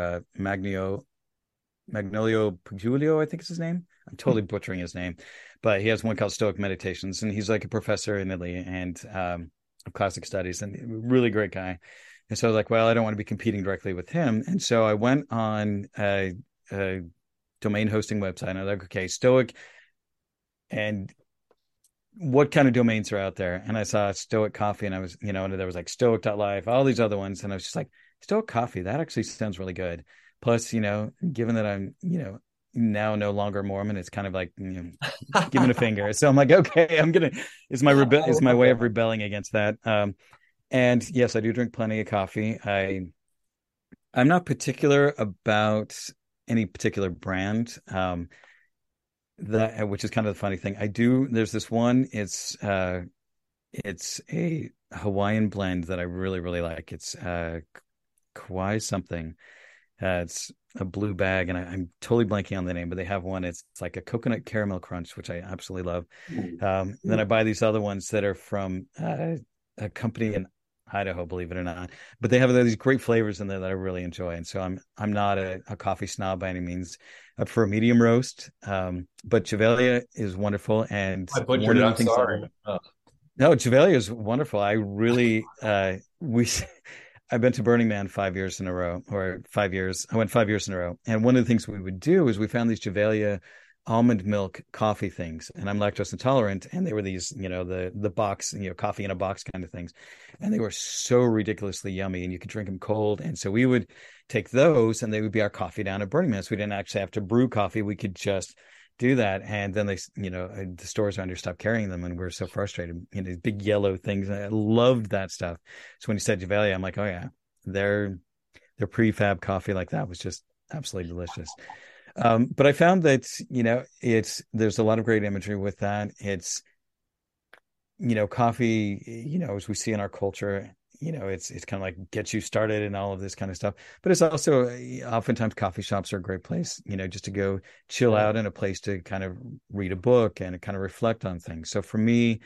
Magnolio Pugilio, I think is his name. I'm totally butchering his name, but he has one called Stoic Meditations, and he's like a professor in Italy and of classic studies, and really great guy. And so I was like, well, I don't want to be competing directly with him, and so I went on a domain hosting website, and I was like, okay, Stoic, and what kind of domains are out there? And I saw Stoic Coffee, and I was, and there was like Stoic.life, all these other ones, and I was just like, Stoic Coffee, that actually sounds really good. Plus, given that I'm, now no longer Mormon, it's kind of like, giving a finger. So I'm like, okay, is my way of rebelling against that. And yes, I do drink plenty of coffee. I'm not particular about any particular brand. That which is kind of the funny thing. There's this one. It's a Hawaiian blend that I really, really like. It's Kauai something. It's a blue bag, and I'm totally blanking on the name, but they have one. It's like a coconut caramel crunch, which I absolutely love. Then I buy these other ones that are from a company in Idaho, believe it or not, but they have these great flavors in there that I really enjoy. And so I'm not a coffee snob by any means. I prefer a medium roast, but Javelia is wonderful. And
I butchered
one
it.
of the
I'm
things
sorry. Oh.
no, Javelia is wonderful. I really I've been to Burning Man 5 years in a row, or 5 years. I went 5 years in a row, and one of the things we would do is we found these Javelia almond milk coffee things, and I'm lactose intolerant, and they were these, the box, coffee in a box kind of things, and they were so ridiculously yummy, and you could drink them cold. And so we would take those, and they would be our coffee down at Burning Man. So we didn't actually have to brew coffee; we could just do that. And then they, the stores around here stopped carrying them, and we were so frustrated. These big yellow things. I loved that stuff. So when you said Gevalia, I'm like, oh yeah, their prefab coffee like that was just absolutely delicious. But I found that, there's a lot of great imagery with that. It's, coffee, as we see in our culture, it's kind of like gets you started and all of this kind of stuff. But it's also oftentimes coffee shops are a great place, just to go chill out, in a place to kind of read a book and kind of reflect on things. So for me,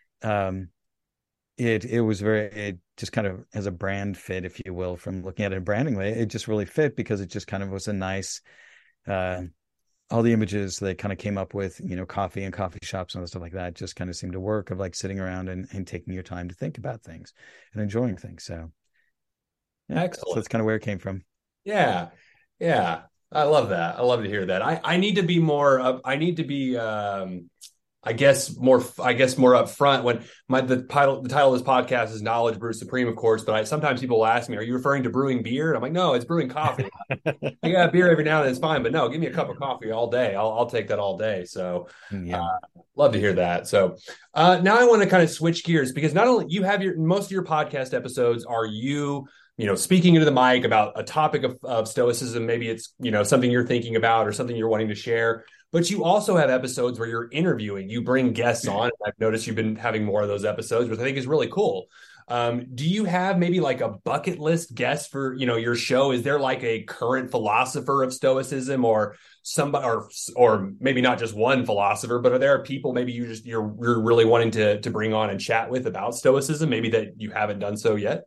it just kind of as a brand fit, if you will, from looking at it in branding way, it just really fit because it just kind of was a nice, all the images they kind of came up with, coffee and coffee shops and all stuff like that just kind of seemed to work, of like sitting around and taking your time to think about things and enjoying things. So yeah,
Excellent.
so that's kind of where it came from.
Yeah. Yeah. I love that. I love to hear that. I need to be more, I need to be, I guess more upfront when the title of this podcast is Knowledge Brew Supreme, of course. But sometimes people will ask me, "Are you referring to brewing beer?" And I'm like, "No, it's brewing coffee. I got beer every now and then, it's fine, but no, give me a cup of coffee all day. I'll take that all day." So,
Yeah.
love to hear that. So, now I want to kind of switch gears, because not only you have most of your podcast episodes are you speaking into the mic about a topic of stoicism. Maybe it's something you're thinking about or something you're wanting to share. But you also have episodes where you're interviewing. You bring guests on. I've noticed you've been having more of those episodes, which I think is really cool. Do you have maybe like a bucket list guest for your show? Is there like a current philosopher of stoicism, or somebody, or maybe not just one philosopher, but are there people maybe you're really wanting to bring on and chat with about stoicism, maybe that you haven't done so yet?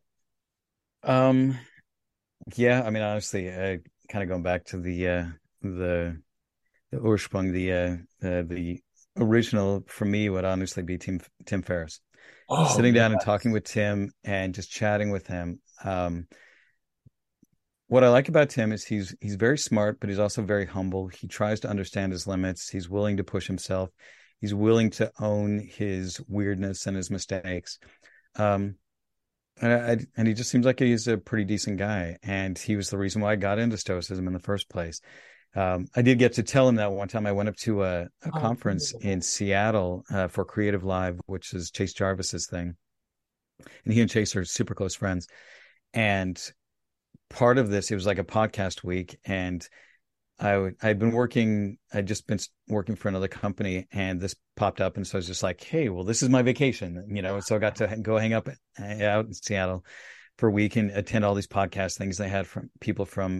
Yeah, I mean, honestly, kind of going back to the Ursprung, the original for me would honestly be Tim Ferriss.
Oh,
Sitting down and
yes.
talking with Tim and just chatting with him. What I like about Tim is he's very smart, but he's also very humble. He tries to understand his limits. He's willing to push himself. He's willing to own his weirdness and his mistakes. And he just seems like he's a pretty decent guy. And he was the reason why I got into Stoicism in the first place. I did get to tell him that one time I went up to a conference in Seattle for Creative Live, which is Chase Jarvis's thing. And he and Chase are super close friends. And part of this, it was like a podcast week. And I'd just been working for another company, and this popped up. And so I was just like, hey, well, this is my vacation, So I got to go hang out in Seattle for a week and attend all these podcast things. They had from people from,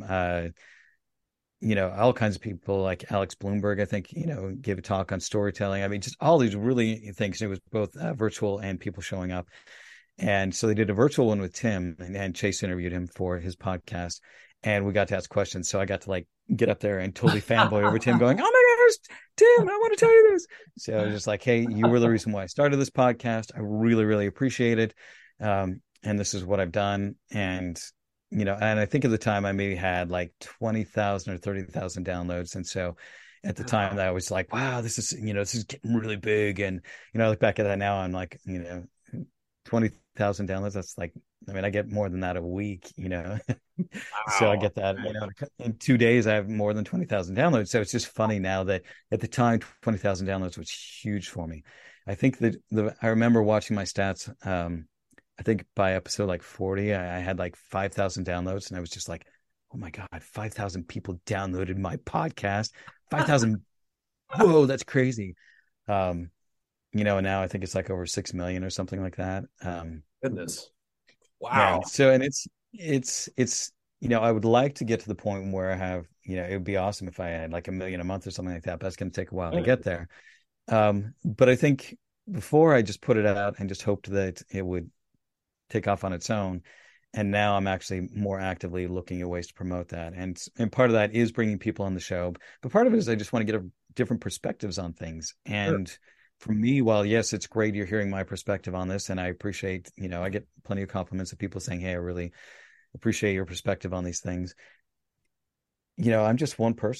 all kinds of people, like Alex Bloomberg, I think, gave a talk on storytelling. I mean, just all these really things. It was both virtual and people showing up. And so they did a virtual one with Tim, and Chase interviewed him for his podcast. And we got to ask questions. So I got to like get up there and totally fanboy over Tim, going, "Oh my gosh, Tim, I want to tell you this." So I was just like, "Hey, you were the reason why I started this podcast. I really, really appreciate it. And this is what I've done." And, and I think at the time I maybe had like 20,000 or 30,000 downloads. And so at the time I was like, wow, this is getting really big. And, I look back at that now, I'm like, 20,000 downloads. That's like, I mean, I get more than that a week,
Wow.
So I get that, in 2 days, I have more than 20,000 downloads. So it's just funny now that at the time, 20,000 downloads was huge for me. I think that I remember watching my stats. I think by episode like 40, I had like 5,000 downloads, and I was just like, oh my God, 5,000 people downloaded my podcast. 5,000. Whoa, that's crazy. And now I think it's like over 6 million or something like that.
Goodness. Wow.
Yeah. So, and it's, I would like to get to the point where I have, it would be awesome if I had like 1 million a month or something like that, but that's going to take a while to get there. But I think before I just put it out and just hoped that it would take off on its own. And now I'm actually more actively looking at ways to promote that. And part of that is bringing people on the show. But part of it is I just want to get different perspectives on things. And for me, while yes, it's great you're hearing my perspective on this, and I appreciate, I get plenty of compliments of people saying, hey, I really appreciate your perspective on these things. I'm just one person.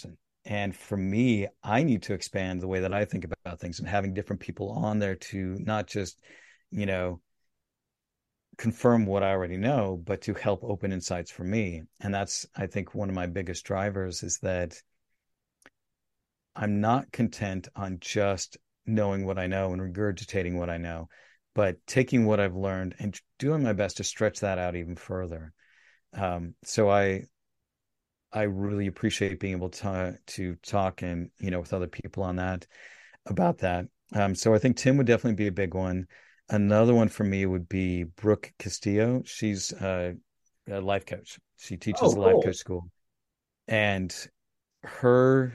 And for me, I need to expand the way that I think about things, and having different people on there to not just, you know, confirm what I already know, but to help open insights for me. And that's, I think, one of my biggest drivers is that I'm not content on just knowing what I know and regurgitating what I know, but taking what I've learned and doing my best to stretch that out even further. So I really appreciate being able to talk and, with other people on that about that. So I think Tim would definitely be a big one. Another one for me would be Brooke Castillo. She's a life coach. She teaches
Oh,
a life
cool.
coach school, and her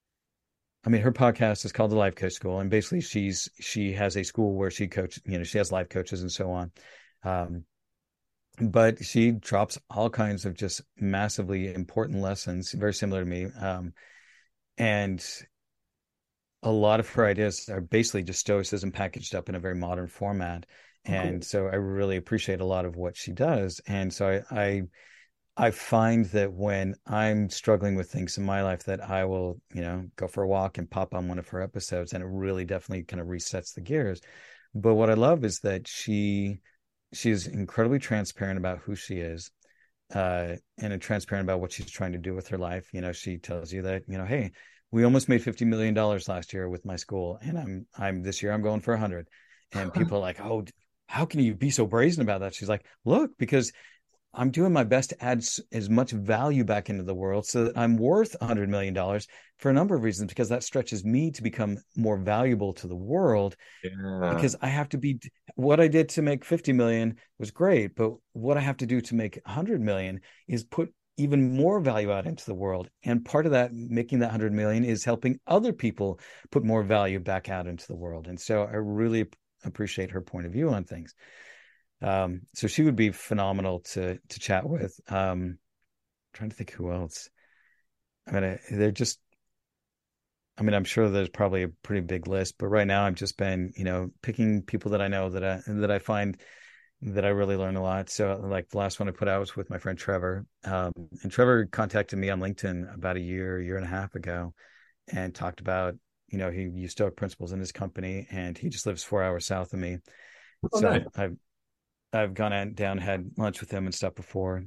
her podcast is called the Life Coach School, and basically she has a school where she has life coaches and so on. Um, but she drops all kinds of just massively important lessons, very similar to me. And a lot of her ideas are basically just stoicism packaged up in a very modern format.
Oh,
And
cool.
so I really appreciate a lot of what she does. And so I find that when I'm struggling with things in my life, that I will, go for a walk and pop on one of her episodes, and it really definitely kind of resets the gears. But what I love is that she's incredibly transparent about who she is, and transparent about what she's trying to do with her life. She tells you that, hey, we almost made $50 million last year with my school, and I'm this year I'm going for 100. And people are like, oh, how can you be so brazen about that? She's like, look, because I'm doing my best to add as much value back into the world so that I'm worth $100 million for a number of reasons, because that stretches me to become more valuable to the world,
Yeah.
because I have to be, what I did to make 50 million was great, but what I have to do to make 100 million is put even more value out into the world. And part of that, making that 100 million, is helping other people put more value back out into the world. And so I really appreciate her point of view on things. So she would be phenomenal to chat with. Trying to think who else. They're just, I'm sure there's probably a pretty big list, but right now I've just been, picking people that I know that I find that I really learn a lot. So like the last one I put out was with my friend Trevor. And Trevor contacted me on LinkedIn about a year and a half ago, and talked about, he used Stoic principles in his company, and he just lives 4 hours south of me.
Oh,
So
nice.
I've gone down, had lunch with him and stuff before.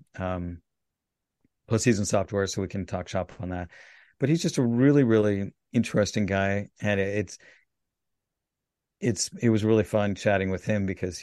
Plus he's in software, so we can talk shop on that. But he's just a really, really interesting guy, and it was really fun chatting with him, because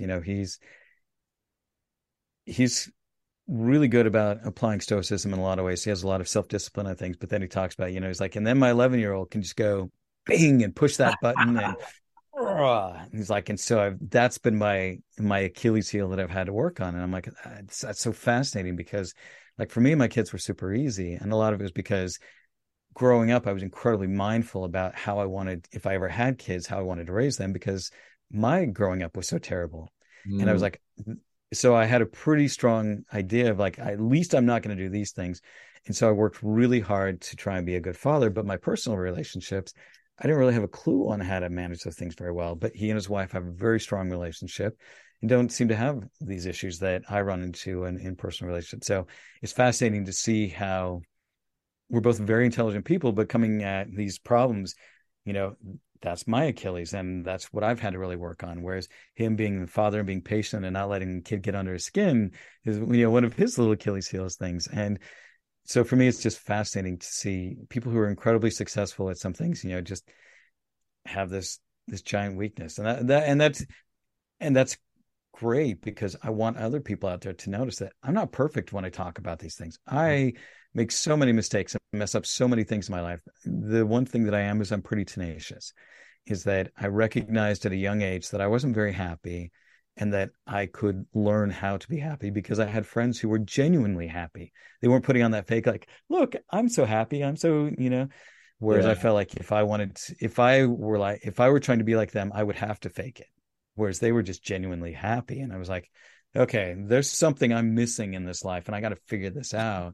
he's really good about applying stoicism in a lot of ways. He has a lot of self-discipline on things, but then he talks about, he's like, and then my 11-year-old can just go bing and push that button, and he's like, and so that's been my Achilles heel that I've had to work on. And I'm like, that's so fascinating, because like for me, my kids were super easy, and a lot of it was because growing up, I was incredibly mindful about how I wanted, if I ever had kids, how I wanted to raise them, because my growing up was so terrible. And I was
Mm.
like, so I had a pretty strong idea of like, at least I'm not going to do these things. And so I worked really hard to try and be a good father. But my personal relationships, I didn't really have a clue on how to manage those things very well. But he and his wife have a very strong relationship and don't seem to have these issues that I run into in personal relationships. So it's fascinating to see how we're both very intelligent people, but coming at these problems, you know, that's my Achilles, and that's what I've had to really work on. Whereas him being the father and being patient and not letting the kid get under his skin is, one of his little Achilles heels things. And so for me, it's just fascinating to see people who are incredibly successful at some things, just have this giant weakness, and that's great, because I want other people out there to notice that I'm not perfect when I talk about these things. I make so many mistakes and mess up so many things in my life. The one thing that I am is I'm pretty tenacious, is that I recognized at a young age that I wasn't very happy, and that I could learn how to be happy, because I had friends who were genuinely happy. They weren't putting on that fake, like, look, I'm so happy. I'm so, whereas I
Yeah.
felt like if I were trying to be like them, I would have to fake it. Whereas they were just genuinely happy. And I was like, okay, there's something I'm missing in this life, and I got to figure this out.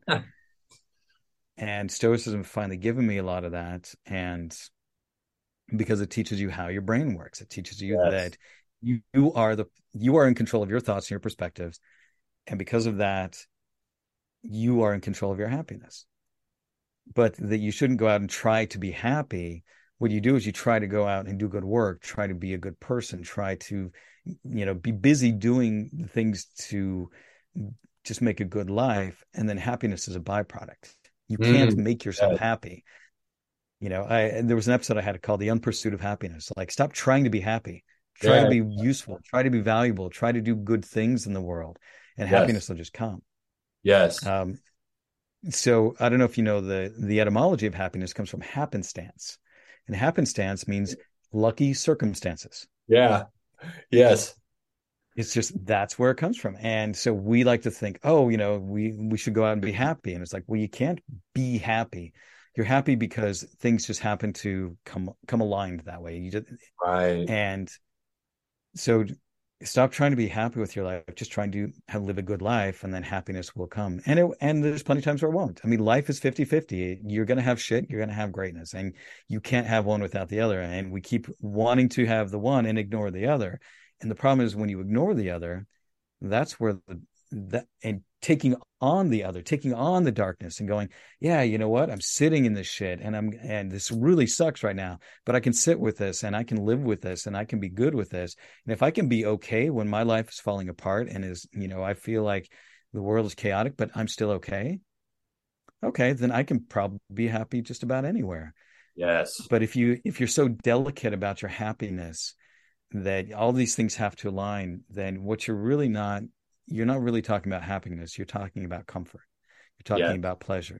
And Stoicism finally given me a lot of that. And because it teaches you how your brain works, it teaches you
Yes.
that you are in control of your thoughts and your perspectives. And because of that, you are in control of your happiness. but that you shouldn't go out and try to be happy. What you do is you try to go out and do good work, try to be a good person, try to, be busy doing the things to just make a good life. And then happiness is a byproduct. You can't
Mm,
make yourself
yeah.
happy. There was an episode I had called The Unpursuit of Happiness. Like, stop trying to be happy, try to
Yeah.
be useful, try to be valuable, try to do good things in the world, and
Yes.
happiness will just come.
Yes.
Um, so I don't know if you know the etymology of happiness comes from happenstance, and happenstance means lucky circumstances.
Yeah. Yes.
It's just that's where it comes from. And so we like to think, oh, we should go out and be happy. And it's like, well, you can't be happy. You're happy because things just happen to come aligned that way.
Right.
And so stop trying to be happy with your life. Just try and live a good life, and then happiness will come. And there's plenty of times where it won't. I mean, life is 50-50. You're going to have shit, you're going to have greatness, and you can't have one without the other. And we keep wanting to have the one and ignore the other. And the problem is when you ignore the other, that's where and taking on the other, taking on the darkness and going, yeah, you know what? I'm sitting in this shit and this really sucks right now, but I can sit with this and I can live with this and I can be good with this. And if I can be okay when my life is falling apart and I feel like the world is chaotic, but I'm still okay. Okay, then I can probably be happy just about anywhere.
Yes.
But if you're so delicate about your happiness that all these things have to align, then you're not really talking about happiness. You're talking about comfort. You're
Yeah.
talking about pleasure.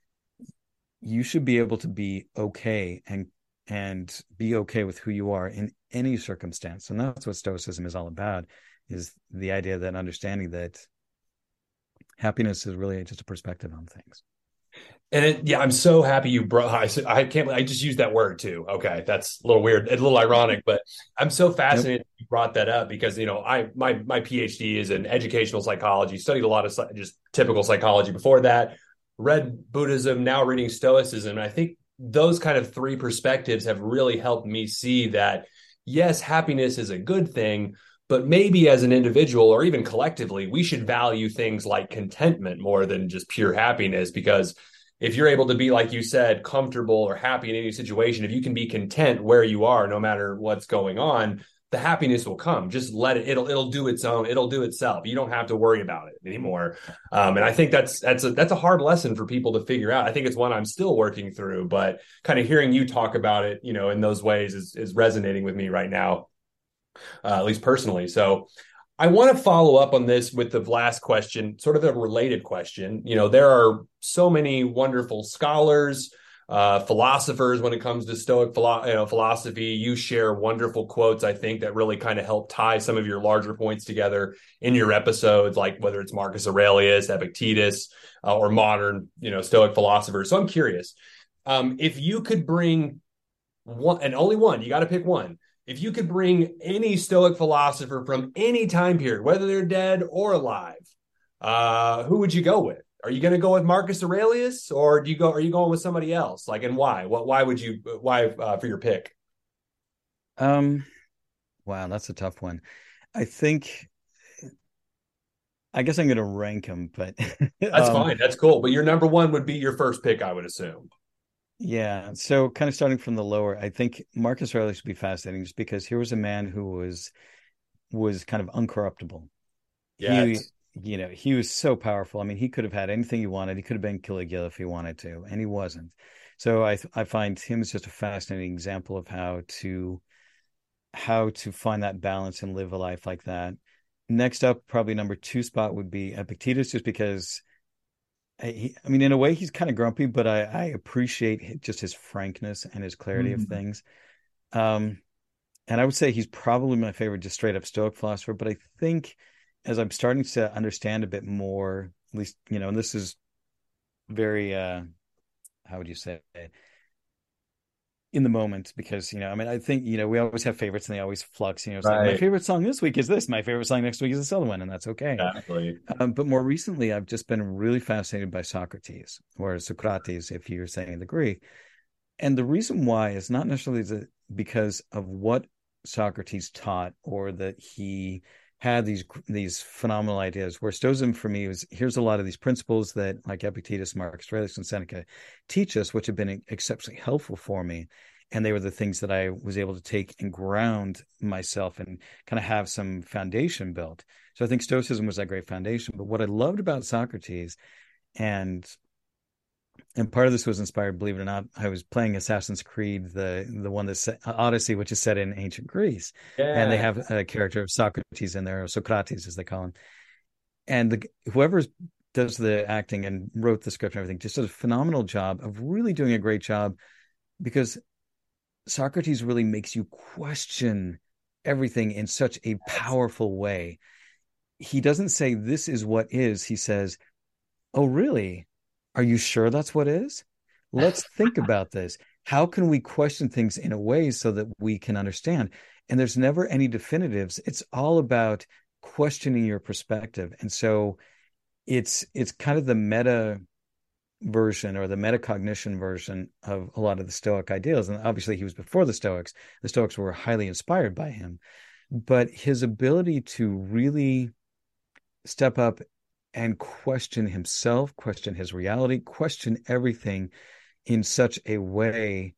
You should be able to be okay and be okay with who you are in any circumstance. And that's what Stoicism is all about, is the idea that understanding that happiness is really just a perspective on things.
And yeah, I'm so happy you brought. I can't. I just used that word too. Okay, that's a little weird, a little ironic, but I'm so
Yep.
fascinated you brought that up because I my PhD is in educational psychology. Studied a lot of just typical psychology before that. Read Buddhism, now reading Stoicism. And I think those kind of three perspectives have really helped me see that yes, happiness is a good thing, but maybe as an individual or even collectively, we should value things like contentment more than just pure happiness because if you're able to be, like you said, comfortable or happy in any situation, if you can be content where you are, no matter what's going on, the happiness will come. Just let it. It'll do its own. It'll do itself. You don't have to worry about it anymore. And I think that's a hard lesson for people to figure out. I think it's one I'm still working through, but kind of hearing you talk about it, in those ways is resonating with me right now, at least personally. So I want to follow up on this with the last question, sort of a related question. There are so many wonderful scholars, philosophers when it comes to Stoic philosophy. You share wonderful quotes, I think, that really kind of help tie some of your larger points together in your episodes, like whether it's Marcus Aurelius, Epictetus, or modern, Stoic philosophers. So I'm curious, if you could bring one and only one, you got to pick one. If you could bring any Stoic philosopher from any time period, whether they're dead or alive, who would you go with? Are you going to go with Marcus Aurelius, or are you going with somebody else? Like, and why? Why for your pick?
Um, wow, that's a tough one. I think, I guess I'm going to rank them, but
That's fine. That's cool. But your number one would be your first pick, I would assume.
yeah. So kind of starting from the lower, I think Marcus Aurelius would be fascinating just because here was a man who was kind of uncorruptible. He,
Yes.
he was so powerful. I mean, he could have had anything he wanted. He could have been Caligula if he wanted to, and he wasn't. So I find him as just a fascinating example of how to find that balance and live a life like that. Next up, probably number two spot would be Epictetus, just because I mean, in a way, he's kind of grumpy, but I appreciate just his frankness and his clarity of
Mm.
things. Um, and I would say he's probably my favorite, just straight up Stoic philosopher. But I think as I'm starting to understand a bit more, at least, and this is very, how would you say it? In the moment, because I mean, I think we always have favorites and they always flux. It's like my
Right.
favorite song this week is this, my favorite song next week is this other one, and that's okay.
Exactly.
But more recently, I've just been really fascinated by Socrates, or Socrates, if you're saying the Greek. And the reason why is not necessarily because of what Socrates taught or that he had these phenomenal ideas. Where Stoicism for me was, here's a lot of these principles that like Epictetus, Marcus Aurelius, and Seneca teach us, which have been exceptionally helpful for me. And they were the things that I was able to take and ground myself and kind of have some foundation built. So I think Stoicism was that great foundation. But what I loved about Socrates, and part of this was inspired, believe it or not, I was playing Assassin's Creed, the one that's Odyssey, which is set in ancient Greece, and they
Yeah.
have a character of Socrates in there, or Socrates as they call him, and whoever does the acting and wrote the script and everything just does a phenomenal job of really doing a great job, because Socrates really makes you question everything in such a powerful way. He doesn't say this is what is. He says, oh, really? Are you sure that's what is? Let's think about this. How can we question things in a way so that we can understand? And there's never any definitives. It's all about questioning your perspective. And so it's kind of the meta version, or the metacognition version, of a lot of the Stoic ideals. And obviously he was before the Stoics. The Stoics were highly inspired by him. But his ability to really step up and question himself, question his reality, question everything in such a way,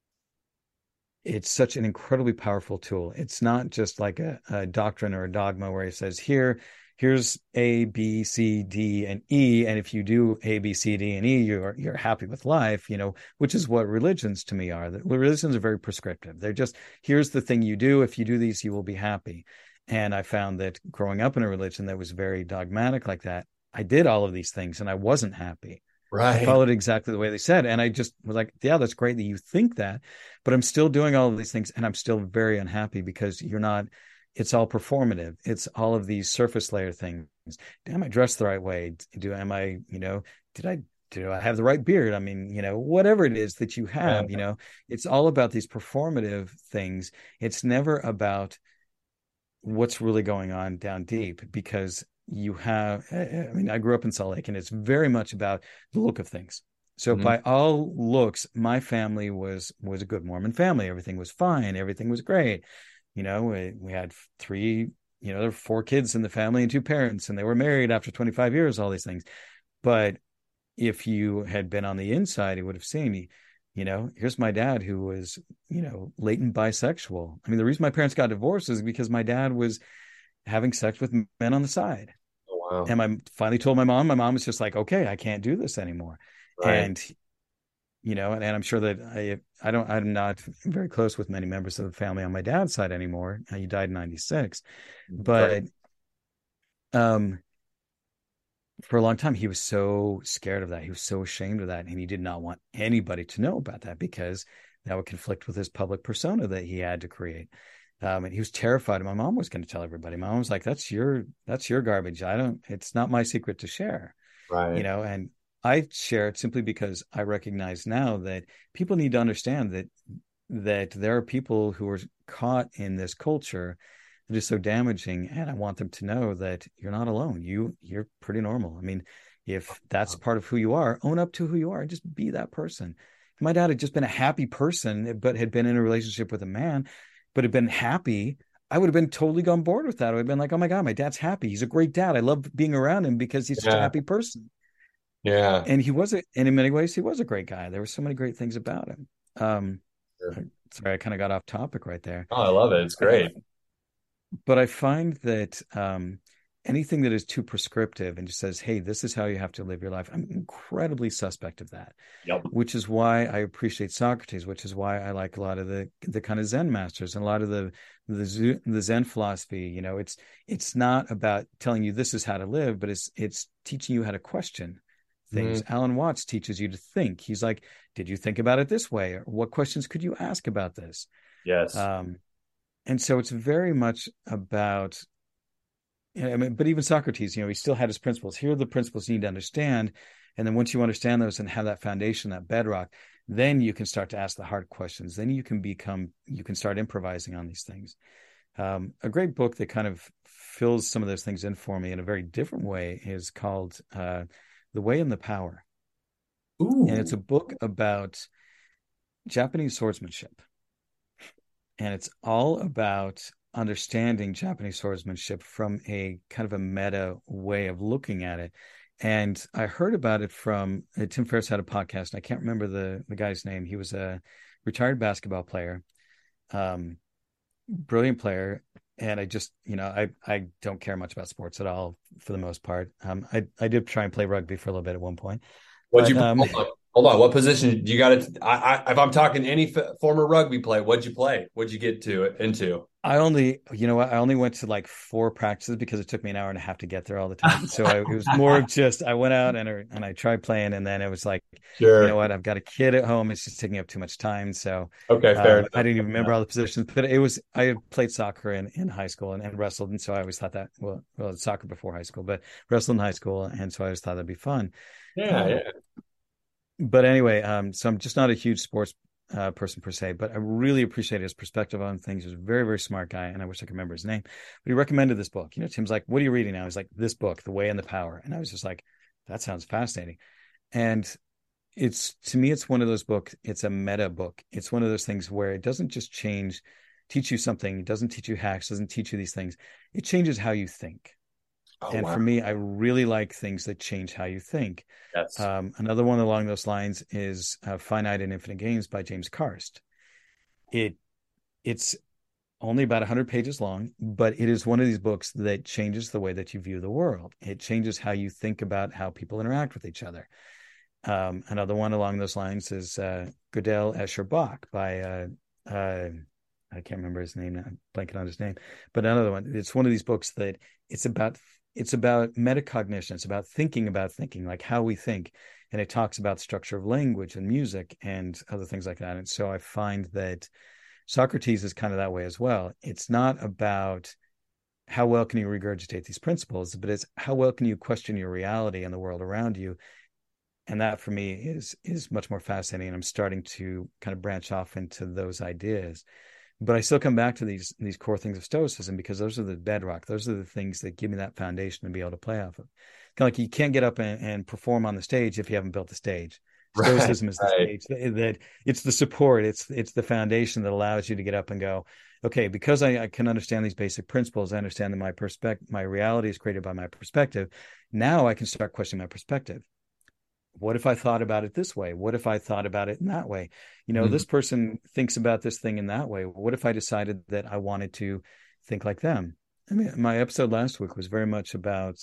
it's such an incredibly powerful tool. It's not just like a doctrine or a dogma where he says, here's A, B, C, D, and E, and if you do A, B, C, D, and E, you're happy with life, which is what religions to me are. That religions are very prescriptive. They're just, here's the thing you do. If you do these, you will be happy. And I found that growing up in a religion that was very dogmatic like that, I did all of these things and I wasn't happy. I
Right.
followed exactly the way they said. And I just was like, yeah, that's great that you think that, but I'm still doing all of these things and I'm still very unhappy, because it's all performative. It's all of these surface layer things. Am I dressed the right way? Do I have the right beard? I mean, whatever it is that you have, it's all about these performative things. It's never about what's really going on down deep, because I grew up in Salt Lake, and it's very much about the look of things. So
Mhm.
by all looks, my family was a good Mormon family. Everything was fine. Everything was great. We had there were 4 kids in the family and 2 parents, and they were married after 25 years, all these things. But if you had been on the inside, you would have seen, here's my dad who was, latent bisexual. I mean, the reason my parents got divorced is because my dad was having sex with men on the side.
Oh, wow.
And I finally told my mom. My mom was just like, okay, I can't do this anymore.
Right.
And, and I'm sure that I'm not very close with many members of the family on my dad's side anymore. He died in 96.
Right.
But for a long time, he was so scared of that. He was so ashamed of that. And he did not want anybody to know about that, because that would conflict with his public persona that he had to create. And he was terrified. My mom was going to tell everybody. My mom was like, that's your garbage. It's not my secret to share,
Right.
and I share it simply because I recognize now that people need to understand that there are people who are caught in this culture that is so damaging. And I want them to know that you're not alone. You're pretty normal. I mean, if that's part of who you are, own up to who you are and just be that person. If my dad had just been a happy person, but had been in a relationship with a man, but had been happy, I would have been totally on board with that. I would have been like, oh my God, my dad's happy. He's a great dad. I love being around him because he's such a
Yeah.
happy person.
Yeah.
And and in many ways, he was a great guy. There were so many great things about him. Um,
Sure.
Sorry, I kind of got off topic right there.
Oh, I love it. It's
But
great.
I find that anything that is too prescriptive and just says, hey, this is how you have to live your life, I'm incredibly suspect of that,
Yep.
which is why I appreciate Socrates, which is why I like a lot of the kind of Zen masters and a lot of the Zen philosophy. It's not about telling you this is how to live, but it's teaching you how to question things.
Mhm.
Alan Watts teaches you to think. He's like, did you think about it this way? Or what questions could you ask about this?
Yes.
And so it's very much about, but even Socrates, he still had his principles. Here are the principles you need to understand. And then once you understand those and have that foundation, that bedrock, then you can start to ask the hard questions. Then you can start improvising on these things. A great book that kind of fills some of those things in for me in a very different way is called The Way and the Power. And it's
Ooh.
a book about Japanese swordsmanship. And it's all about understanding Japanese swordsmanship from a kind of a meta way of looking at it. And I heard about it from Tim Ferriss had a podcast. I can't remember the guy's name. He was a retired basketball player, brilliant player. And I just, I don't care much about sports at all for the most part. I did try and play rugby for a little bit at one point,
What'd
but
you hold on? What position do you got it? If I'm talking any former rugby play, what'd you play? What'd you get to into?
I only, I only went to like 4 practices because it took me an hour and a half to get there all the time. So it was more of just, I went out and I tried playing, and then it was like, you know
Sure.
what, I've got a kid at home. It's just taking up too much time. So
Okay, fair enough.
I didn't even remember all the positions, but I had played soccer in high school and wrestled. And so I always thought that, soccer before high school, but wrestled in high school. And so I always thought that'd be fun.
Yeah,
Um,
yeah.
but anyway, so I'm just not a huge sports person per se, but I really appreciate his perspective on things. He's a very, very smart guy, and I wish I could remember his name. But he recommended this book. Tim's like, "What are you reading now?" He's like, "This book, The Way and the Power." And I was just like, "That sounds fascinating." And to me, it's one of those books. It's a meta book. It's one of those things where it doesn't just teach you something. It doesn't teach you hacks. Doesn't teach you these things. It changes how you think.
Oh
And
wow.
for me, I really like things that change how you think.
That's
Another one along those lines is Finite and Infinite Games by James Karst. It's only about 100 pages long, but it is one of these books that changes the way that you view the world. It changes how you think about how people interact with each other. Another one along those lines is Gödel Escher Bach by I can't remember his name now. I'm blanking on his name, but another one. It's one of these books that it's about metacognition. It's about thinking, like how we think, and it talks about the structure of language and music and other things like that. And so I find that Socrates is kind of that way as well. It's not about how well can you regurgitate these principles, but it's how well can you question your reality and the world around you. And that for me is much more fascinating. And I'm starting to kind of branch off into those ideas. But I still come back to these core things of Stoicism because those are the bedrock. Those are the things that give me that foundation to be able to play off of. Kind of like you can't get up and perform on the stage if you haven't built the stage.
right.
Stoicism is the
Right.
stage that it's the support. It's the foundation that allows you to get up and go, okay, because I can understand these basic principles. I understand that my reality is created by my perspective. Now I can start questioning my perspective. What if I thought about it this way? What if I thought about it in that way?
Mhm.
This person thinks about this thing in that way. What if I decided that I wanted to think like them? I mean, my episode last week was very much about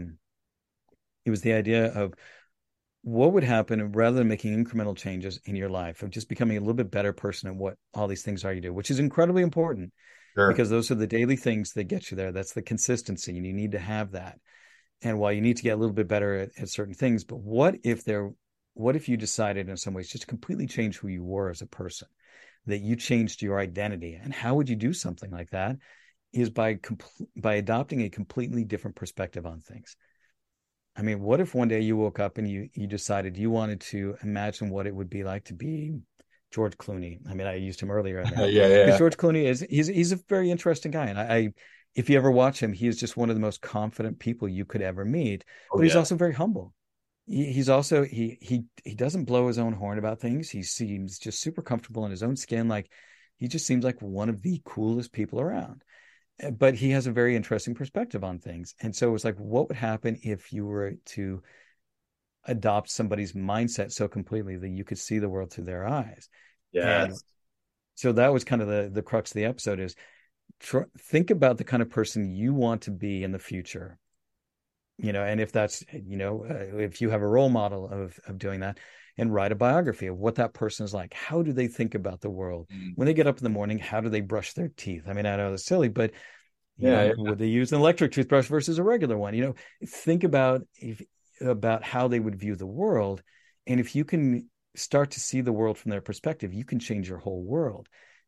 it was the idea of what would happen rather than making incremental changes in your life of just becoming a little bit better person at what all these things are you do, which is incredibly important
Sure.
because those are the daily things that get you there. That's the consistency, and you need to have that. And while you need to get a little bit better at certain things, but what if you decided in some ways just to completely change who you were as a person, that you changed your identity? And how would you do something like that? Is by adopting a completely different perspective on things. I mean, what if one day you woke up and you decided you wanted to imagine what it would be like to be George Clooney? I mean, I used him earlier in there
Yeah,
because
yeah.
George Clooney he's a very interesting guy, and I if you ever watch him, he is just one of the most confident people you could ever meet.
Oh
But he's
yeah.
also very humble. He's also he doesn't blow his own horn about things. He seems just super comfortable in his own skin. Like he just seems like one of the coolest people around. But he has a very interesting perspective on things. And so it was like, what would happen if you were to adopt somebody's mindset so completely that you could see the world through their eyes? And
Yes.
so that was kind of the crux of the episode is think about the kind of person you want to be in the future, and if that's, if you have a role model of doing that, and write a biography of what that person is like. How do they think about the world
Mm.
when they get up in the morning? How do they brush their teeth? I mean, I know it's silly, but
Yeah, yeah.
would they use an electric toothbrush versus a regular one? Think about how they would view the world. And if you can start to see the world from their perspective, you can change your whole world.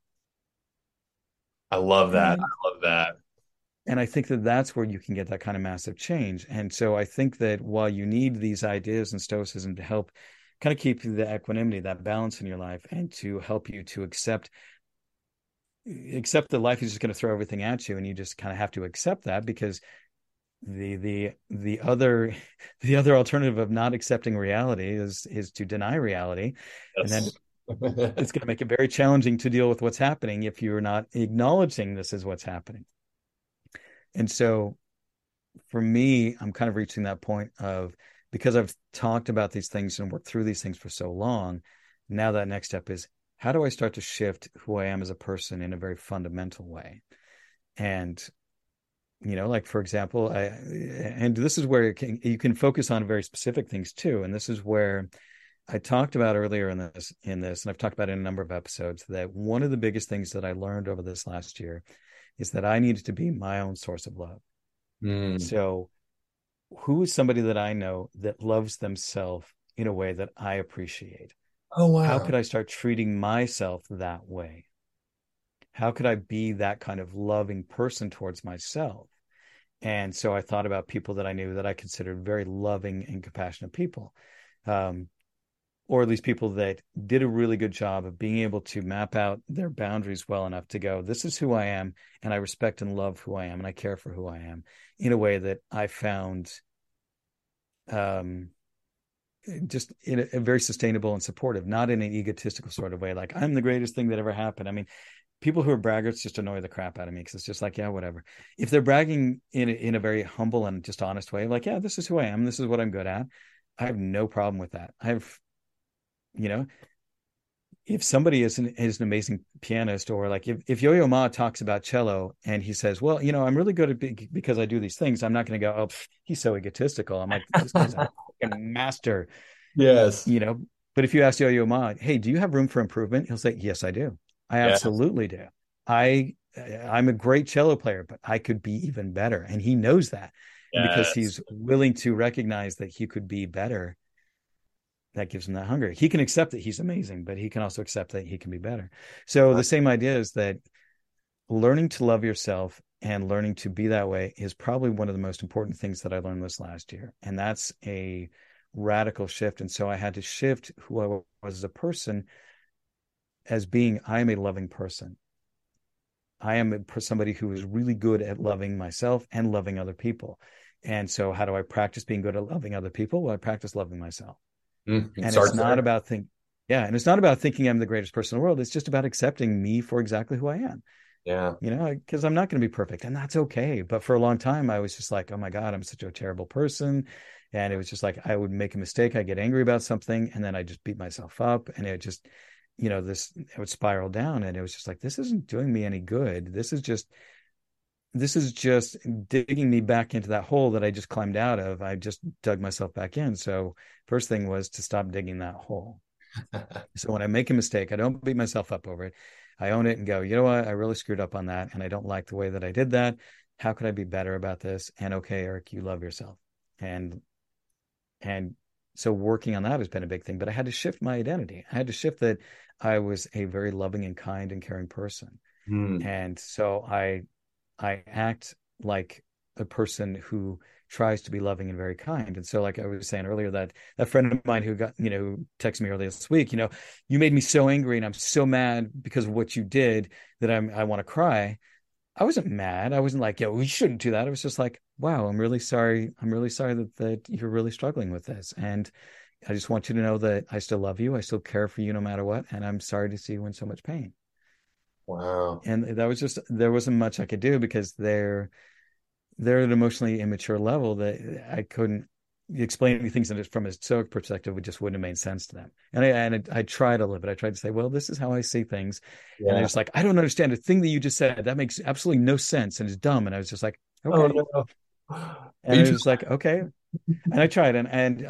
I love that.
And
I love that.
and I think that that's where you can get that kind of massive change. And so I think that while you need these ideas and stoicism to help kind of keep the equanimity, that balance in your life, and to help you to accept that life is just going to throw everything at you, and you just kind of have to accept that, because the other the other alternative of not accepting reality is to deny reality, and then
Yes.
It's going to make it very challenging to deal with what's happening if you're not acknowledging this is what's happening. And so for me, I'm kind of reaching that point of, because I've talked about these things and worked through these things for so long, now that next step is, how do I start to shift who I am as a person in a very fundamental way? And, like, for example, and this is where you can focus on very specific things too. And this is where I talked about earlier in this, and I've talked about in a number of episodes, that one of the biggest things that I learned over this last year is that I needed to be my own source of love. So who is somebody that I know that loves themselves in a way that I appreciate?
Oh, wow.
How could I start treating myself that way? How could I be that kind of loving person towards myself? And so I thought about people that I knew that I considered very loving and compassionate people, or at least people that did a really good job of being able to map out their boundaries well enough to go, this is who I am, and I respect and love who I am, and I care for who I am in a way that I found just in a very sustainable and supportive, not in an egotistical sort of way, like I'm the greatest thing that ever happened. I mean, people who are braggarts just annoy the crap out of me, because it's just like, yeah, whatever. If they're bragging in a very humble and just honest way, like, yeah, this is who I am, this is what I'm good at, I have no problem with that. If somebody is an amazing pianist, or like if Yo-Yo Ma talks about cello and he says, well, I'm really good at because I do these things, I'm not going to go, oh, he's so egotistical. I'm like, this guy's a master.
Yes.
But if you ask Yo-Yo Ma, hey, do you have room for improvement? He'll say, yes, I do. I absolutely do. I'm a great cello player, but I could be even better. And he knows that.
Yes.
Because he's willing to recognize that he could be better, that gives him that hunger. He can accept that he's amazing, but he can also accept that he can be better. So the same idea is that learning to love yourself and learning to be that way is probably one of the most important things that I learned this last year. And that's a radical shift. And so I had to shift who I was as a person, as being, I am a loving person. I am somebody who is really good at loving myself and loving other people. And so how do I practice being good at loving other people? Well, I practice loving myself. And it's not about and it's not about thinking I'm the greatest person in the world. It's just about accepting me for exactly who I am.
Yeah.
Because I'm not going to be perfect, and that's okay. But for a long time, I was just like, oh my God, I'm such a terrible person. And it was just like, I would make a mistake. I get angry about something, and then I just beat myself up, and it just, it would spiral down. And it was just like, this isn't doing me any good. This is just digging me back into that hole that I just climbed out of. I just dug myself back in. So first thing was to stop digging that hole. So when I make a mistake, I don't beat myself up over it. I own it and go, you know what? I really screwed up on that, and I don't like the way that I did that. How could I be better about this? And okay, Eric, you love yourself. And so working on that has been a big thing, but I had to shift my identity. I had to shift that I was a very loving and kind and caring person. And so I act like a person who tries to be loving and very kind. And so, like I was saying earlier, that friend of mine who who texted me earlier this week, you made me so angry and I'm so mad because of what you did that I want to cry. I wasn't mad. I wasn't like, we shouldn't do that. I was just like, wow, I'm really sorry. I'm really sorry that you're really struggling with this. And I just want you to know that I still love you. I still care for you no matter what. And I'm sorry to see you in so much pain.
Wow.
And that was just, there wasn't much I could do, because they're at an emotionally immature level that I couldn't explain things from a stoic perspective. It just wouldn't have made sense to them. And I tried a little bit. I tried to say, well, this is how I see things. Yeah. And they're just like, I don't understand a thing that you just said. That makes absolutely no sense and it's dumb. And I was just like, okay. Oh, no. And it was like, okay. And I tried, and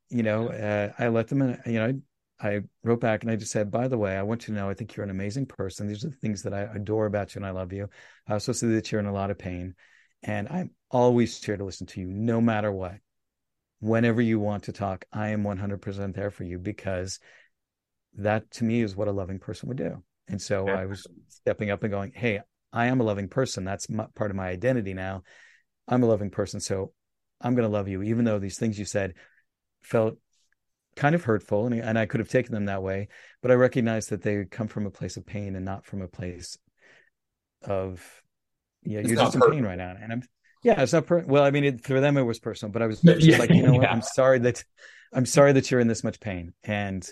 I let them, I wrote back and I just said, by the way, I want you to know, I think you're an amazing person. These are the things that I adore about you and I love you. I also see that you're in a lot of pain, and I'm always here to listen to you no matter what. Whenever you want to talk, I am 100% there for you, because that to me is what a loving person would do. And so I was stepping up and going, hey, I am a loving person. That's part of my identity now. I'm a loving person. So I'm going to love you, even though these things you said felt kind of hurtful, and I could have taken them that way, but I recognize that they come from a place of pain and not from a place of, you're just in pain right now. And it's not well, I mean, for them it was personal, but I was just like, what? I'm sorry that you're in this much pain. And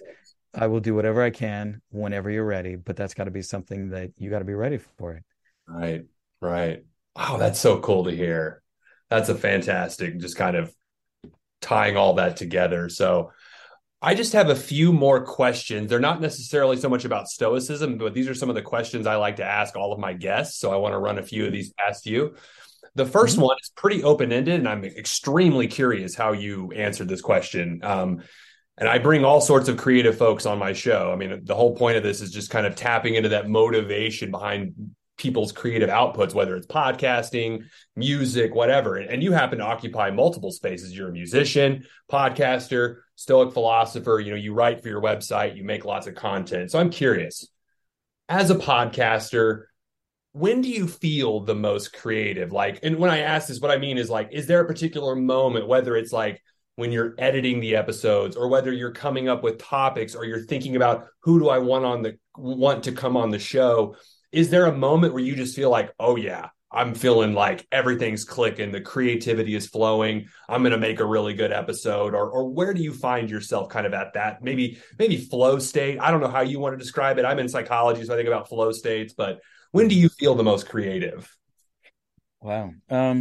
I will do whatever I can whenever you're ready, but that's got to be something that you got to be ready for it.
Right. Right. Wow, that's so cool to hear. That's a fantastic, just kind of tying all that together. So I just have a few more questions. They're not necessarily so much about stoicism, but these are some of the questions I like to ask all of my guests. So I want to run a few of these past you. The first
Mhm.
one is pretty open ended, and I'm extremely curious how you answered this question. And I bring all sorts of creative folks on my show. I mean, the whole point of this is just kind of tapping into that motivation behind people's creative outputs, whether it's podcasting, music, whatever. And you happen to occupy multiple spaces. You're a musician, podcaster, stoic philosopher. You know, you write for your website, you make lots of content. So I'm curious, as a podcaster, when do you feel the most creative? Like, and when I ask this, what I mean is like, is there a particular moment, whether it's like when you're editing the episodes or whether you're coming up with topics or you're thinking about who do I want to come on the show? Is there a moment where you just feel like, oh yeah, I'm feeling like everything's clicking, the creativity is flowing, I'm going to make a really good episode? Or where do you find yourself kind of at that maybe flow state? I don't know how you want to describe it. I'm in psychology, so I think about flow states, but when do
Mhm.
you feel the most creative?
Wow.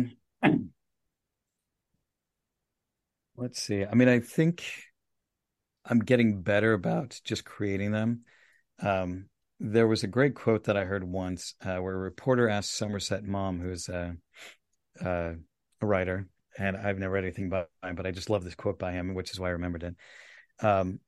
Let's see. I mean, I think I'm getting better about just creating them. Um, there was a great quote that I heard once where a reporter asked Somerset Maugham, who's uh, a writer, and I've never read anything by him, but I just love this quote by him, which is why I remembered it. Um,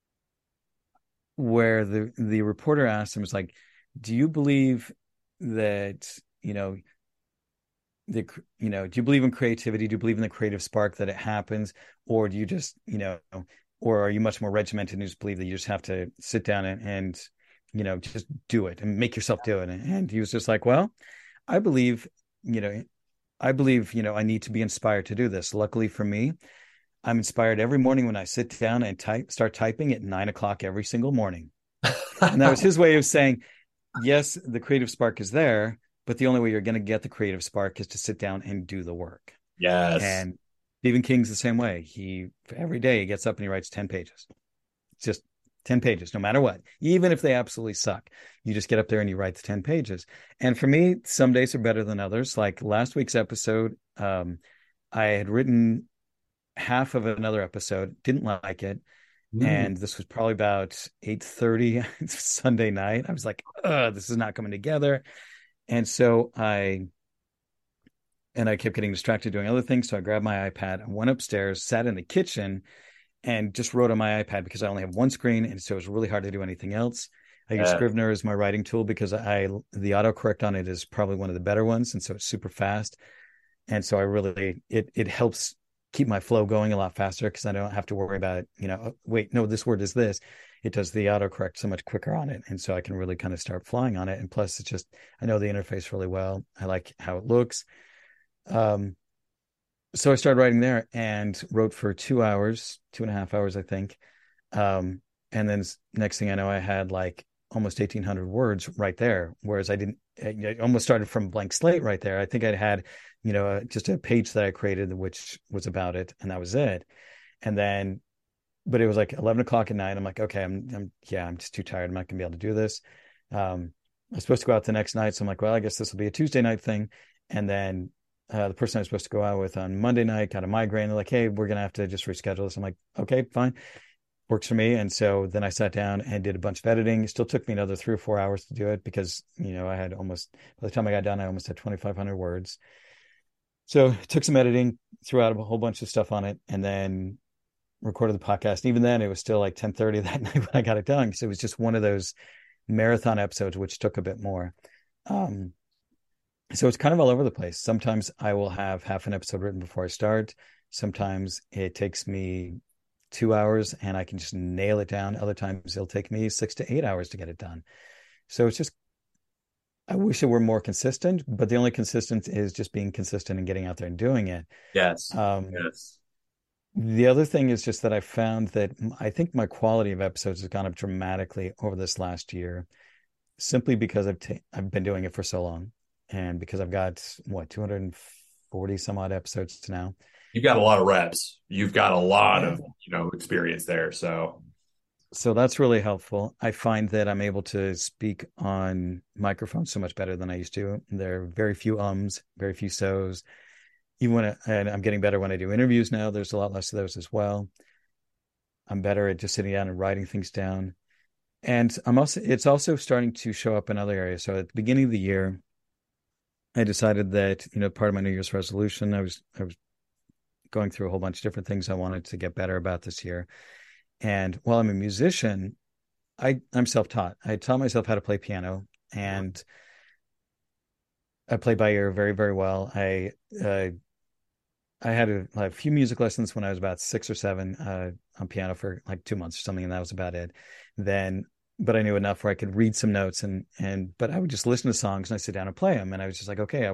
where the reporter asked him, "Was like, do you believe that you know the do you believe in creativity? Do you believe in the creative spark that it happens, or do you just or are you much more regimented and just believe that you just have to sit down and just do it and make yourself do it?" And he was just like, "Well, I believe you know." I need to be inspired to do this. Luckily for me, I'm inspired every morning when I sit down and start typing at 9 o'clock every single morning. And that was his way of saying, yes, the creative spark is there, but the only way you're going to get the creative spark is to sit down and do the work.
Yes.
And Stephen King's the same way. Every day he gets up and he writes 10 pages. It's just 10 pages, no matter what, even if they absolutely suck. You just get up there and you write the 10 pages. And for me, some days are better than others. Like last week's episode, I had written half of another episode, didn't like it.
Mm.
And this was probably about 8:30 Sunday night. I was like, this is not coming together. And so I kept getting distracted doing other things. So I grabbed my iPad and went upstairs, sat in the kitchen, and just wrote on my iPad because I only have one screen, and so it was really hard to do anything else. I use
Yeah.
Scrivener as my writing tool because the autocorrect on it is probably one of the better ones, and so it's super fast. And so I really it helps keep my flow going a lot faster because I don't have to worry about oh, wait, no, this word is this. It does the autocorrect so much quicker on it, and so I can really kind of start flying on it. And plus, it's just I know the interface really well. I like how it looks. Um, so I started writing there and wrote for 2 hours, 2.5 hours, I think. And then next thing I know, I had like almost 1,800 words right there. Whereas I almost started from blank slate right there. I think I'd had, just a page that I created, which was about it. And that was it. And then, but it was like 11 o'clock at night. I'm like, okay, I'm just too tired. I'm not gonna be able to do this. I was supposed to go out the next night. So I'm like, well, I guess this will be a Tuesday night thing. And then the person I was supposed to go out with on Monday night got a migraine. They're like, hey, we're going to have to just reschedule this. I'm like, okay, fine. Works for me. And so then I sat down and did a bunch of editing. It still took me another 3 or 4 hours to do it because, I had by the time I got done, I almost had 2,500 words. So it took some editing, threw out a whole bunch of stuff on it, and then recorded the podcast. And even then, it was still like 10:30 that night when I got it done because it was just one of those marathon episodes, which took a bit more. Um, so it's kind of all over the place. Sometimes I will have half an episode written before I start. Sometimes it takes me 2 hours and I can just nail it down. Other times it'll take me 6 to 8 hours to get it done. So it's just, I wish it were more consistent, but the only consistent is just being consistent and getting out there and doing it.
Yes.
Um,
Yes.
the other thing is just that I found that I think my quality of episodes has gone up dramatically over this last year, simply because I've been doing it for so long, and because I've got 240 some odd episodes now.
You've got a lot of reps. You've got a lot
Yeah.
of, experience there. So
So that's really helpful. I find that I'm able to speak on microphones so much better than I used to. There are very few ums, very few so's. Even and I'm getting better when I do interviews now. There's a lot less of those as well. I'm better at just sitting down and writing things down. And it's also starting to show up in other areas. So at the beginning of the year, I decided that, part of my New Year's resolution, I was going through a whole bunch of different things I wanted to get better about this year. And while I'm a musician, I'm self-taught. I taught myself how to play piano, and I play by ear very, very well. I had a few music lessons when I was about 6 or 7 on piano for like 2 months or something, and that was about it. Then, but I knew enough where I could read some notes but I would just listen to songs and I sit down and play them, and I was just like, okay,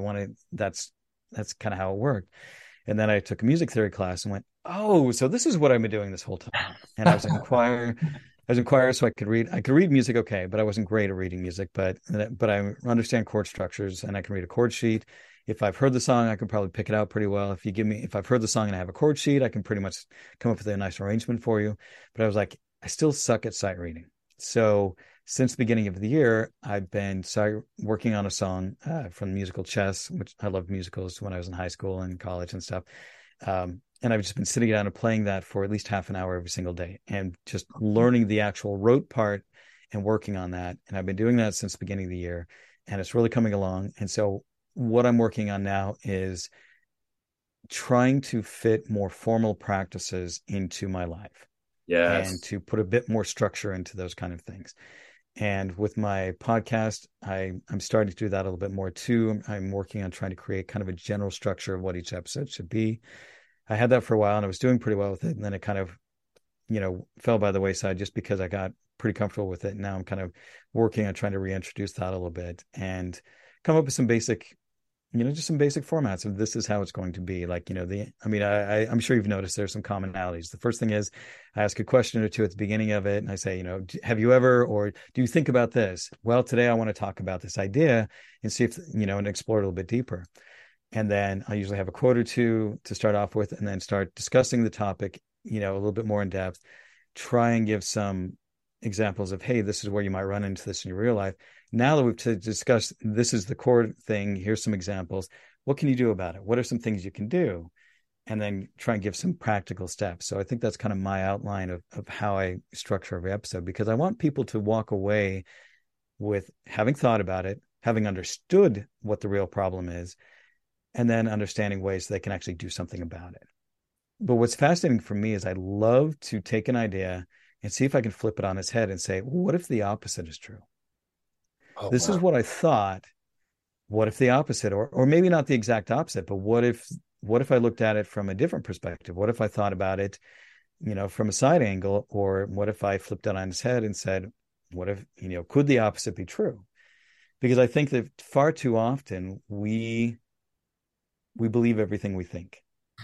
that's kind of how it worked. And then I took a music theory class and went, oh, so this is what I've been doing this whole time. And I was in choir. I was in choir, so I could read music okay, but I wasn't great at reading music. But I understand chord structures and I can read a chord sheet. If I've heard the song, I can probably pick it out pretty well. If I've heard the song and I have a chord sheet, I can pretty much come up with a nice arrangement for you. But I was like, I still suck at sight reading. So since the beginning of the year, I've been working on a song from the musical Chess, which I loved musicals when I was in high school and college and stuff. And I've just been sitting down and playing that for at least half an hour every single day and just learning the actual rote part and working on that. And I've been doing that since the beginning of the year, and it's really coming along. And so what I'm working on now is trying to fit more formal practices into my life.
Yes.
And to put a bit more structure into those kind of things. And with my podcast, I'm starting to do that a little bit more too. I'm working on trying to create kind of a general structure of what each episode should be. I had that for a while and I was doing pretty well with it. And then it kind of, fell by the wayside just because I got pretty comfortable with it. And now I'm kind of working on trying to reintroduce that a little bit and come up with some basic, just some basic formats of this is how it's going to be. Like, I'm sure you've noticed there's some commonalities. The first thing is I ask a question or two at the beginning of it and I say, have you ever, or do you think about this? Well, today I want to talk about this idea and see if, and explore it a little bit deeper. And then I usually have a quote or two to start off with and then start discussing the topic, a little bit more in depth, try and give some examples of, hey, this is where you might run into this in your real life. Now that we've discussed, this is the core thing, here's some examples. What can you do about it? What are some things you can do? And then try and give some practical steps. So I think that's kind of my outline of how I structure every episode, because I want people to walk away with having thought about it, having understood what the real problem is, and then understanding ways they can actually do something about it. But what's fascinating for me is I love to take an idea and see if I can flip it on its head and say, well, what if the opposite is true?
Oh,
This
wow.
is what I thought. What if the opposite, or maybe not the exact opposite, but what if I looked at it from a different perspective? What if I thought about it, from a side angle, or what if I flipped it on its head and said, what if, could the opposite be true? Because I think that far too often we believe everything we think.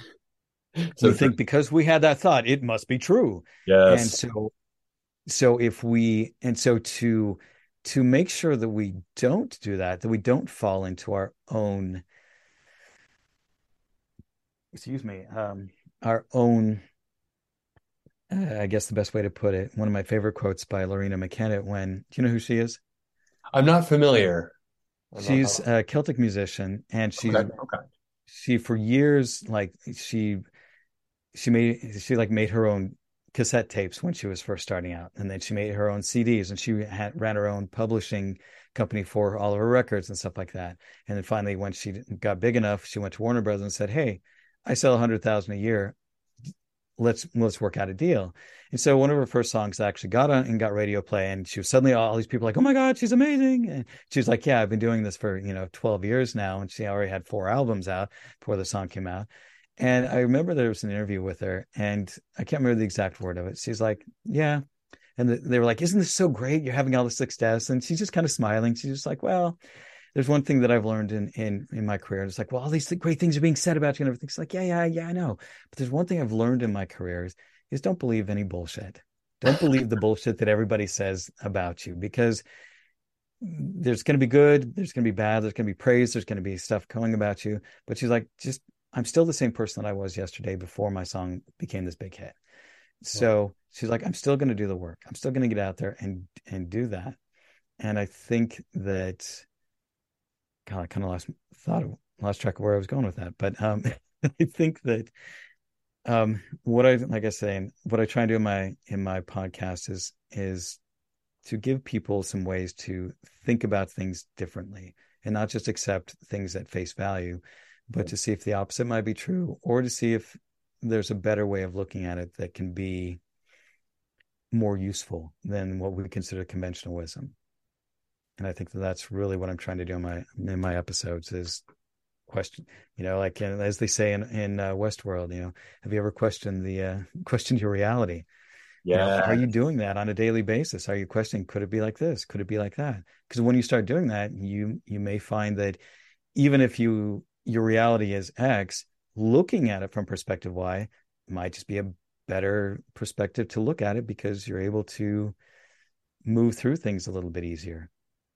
So
We
true.
think because we had that thought, it must be true. And
Yes.
to make sure that we don't do that we don't fall into our own, our own, I guess the best way to put it, one of my favorite quotes by Lorena McKenna, do you know who she is?
I'm not familiar. I'm not,
She's a Celtic musician, and
okay. Okay.
she for years, like she like made her own cassette tapes when she was first starting out, and then she made her own CDs, and she ran her own publishing company for all of her records and stuff like that. And then finally, when she got big enough, she went to Warner Brothers and said, hey, I sell 100,000 a year, let's work out a deal. And so one of her first songs actually got on and got radio play, and she was suddenly, all these people like, oh my god, she's amazing. And she was like, yeah, I've been doing this for 12 years now, and she already had 4 albums out before the song came out. And I remember there was an interview with her, and I can't remember the exact word of it. She's like, yeah. And they were like, isn't this so great? You're having all this success. And she's just kind of smiling. She's just like, well, there's one thing that I've learned in my career. It's like, well, all these great things are being said about you and everything. It's like, yeah, I know. But there's one thing I've learned in my career is don't believe any bullshit. Don't believe the bullshit that everybody says about you, because there's going to be good, there's going to be bad, there's going to be praise, there's going to be stuff going about you. But she's like, I'm still the same person that I was yesterday before my song became this big hit. So she's like, I'm still going to do the work. I'm still going to get out there and do that. And I think that, God, I kind of lost track of where I was going with that. But I think that what I like I say, and what I try and do in my podcast is to give people some ways to think about things differently and not just accept things at face value, but to see if the opposite might be true, or to see if there's a better way of looking at it that can be more useful than what we consider conventional wisdom. And I think that that's really what I'm trying to do in my episodes is question, like as they say in Westworld, have you ever questioned questioned your reality?
Yeah.
Are you doing that on a daily basis? Are you questioning, could it be like this? Could it be like that? Because when you start doing that, you may find that even if your reality is X, looking at it from perspective Y might just be a better perspective to look at it, because you're able to move through things a little bit easier.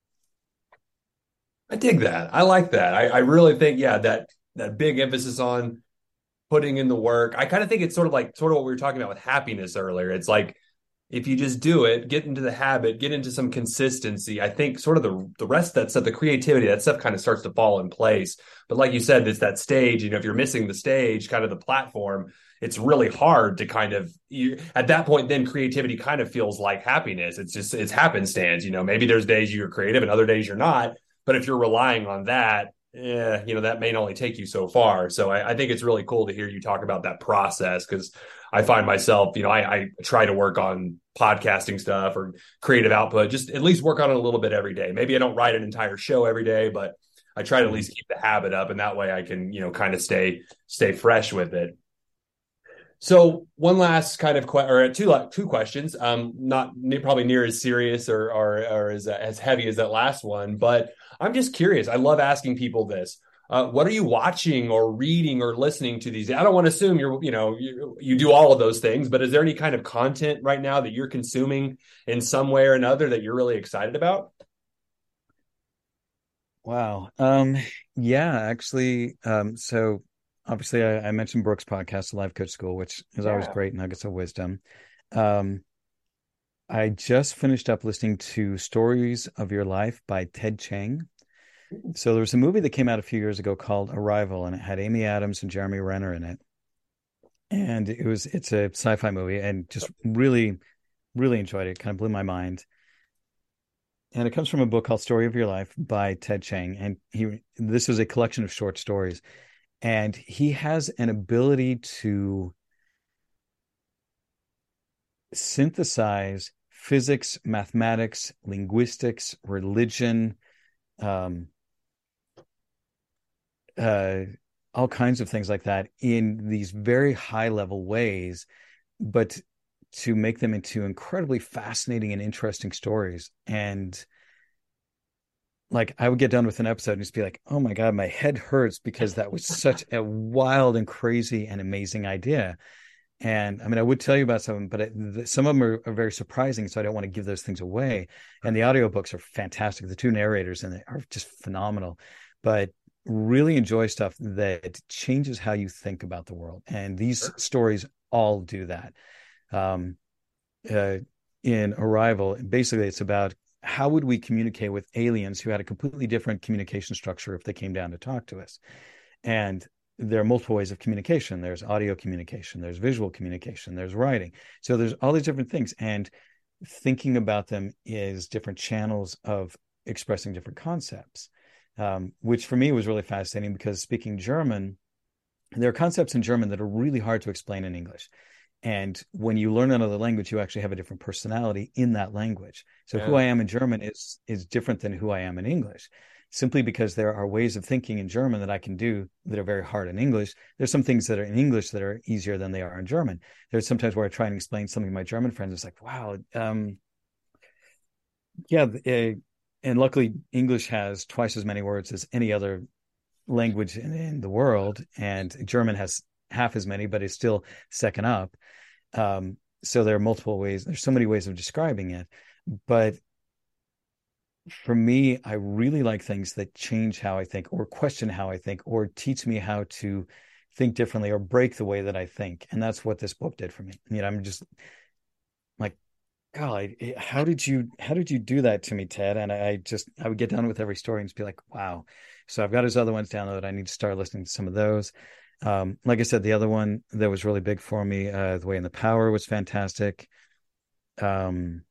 I dig that. I like that. I really think, yeah, that big emphasis on putting in the work. I kind of think it's sort of what we were talking about with happiness earlier. It's like if you just do it, get into the habit, get into some consistency, I think sort of the rest of that stuff, the creativity, that stuff kind of starts to fall in place. But like you said, it's that stage, if you're missing the stage, kind of the platform, it's really hard to kind of at that point, then creativity kind of feels like happiness. It's happenstance. Maybe there's days you're creative and other days you're not. But if you're relying on that, that may only take you so far. So I think it's really cool to hear you talk about that process, because I find myself, I try to work on podcasting stuff or creative output, just at least work on it a little bit every day. Maybe I don't write an entire show every day, but I try to at least keep the habit up, and that way I can, kind of stay fresh with it. So one last kind of two questions, not probably near as serious or as heavy as that last one, but I'm just curious. I love asking people this. What are you watching or reading or listening to these days? I don't want to assume you do all of those things, but is there any kind of content right now that you're consuming in some way or another that you're really excited about?
Wow. Yeah, actually, so obviously I mentioned Brooks' podcast, The Life Coach School, which is always great nuggets of wisdom. I just finished up listening to Stories of Your Life by Ted Chiang. So there was a movie that came out a few years ago called Arrival, and it had Amy Adams and Jeremy Renner in it. And it's a sci-fi movie, and just really, really enjoyed it. It kind of blew my mind. And it comes from a book called Story of Your Life by Ted Chiang. And this is a collection of short stories. And he has an ability to synthesize physics, mathematics, linguistics, religion, all kinds of things like that in these very high level ways, but to make them into incredibly fascinating and interesting stories. And like I would get done with an episode and just be like, oh my God, my head hurts, because that was such a wild and crazy and amazing idea. And I mean, I would tell you about some, but some of them are very surprising. So I don't want to give those things away. And the audiobooks are fantastic. The two narrators in it are just phenomenal, but really enjoy stuff that changes how you think about the world. And these stories all do that. In Arrival, basically it's about how would we communicate with aliens who had a completely different communication structure if they came down to talk to us. And there are multiple ways of communication. There's audio communication, there's visual communication, there's writing. So there's all these different things. And thinking about them is different channels of expressing different concepts, which for me was really fascinating, because speaking German, there are concepts in German that are really hard to explain in English. And when you learn another language, you actually have a different personality in that language. So who I am in German is different than who I am in English, simply because there are ways of thinking in German that I can do that are very hard in English. There's some things that are in English that are easier than they are in German. There's sometimes where I try and explain something to my German friends. It's like, wow, and luckily English has twice as many words as any other language in the world, and German has half as many, but it's still second up. So there are multiple ways. There's so many ways of describing it. But for me, I really like things that change how I think, or question how I think, or teach me how to think differently, or break the way that I think. And that's what this book did for me. I'm just God, how did you do that to me, Ted? And I would get done with every story and just be like, wow. So I've got his other ones downloaded. I need to start listening to some of those. Like I said, the other one that was really big for me, The Way and the Power was fantastic. Um,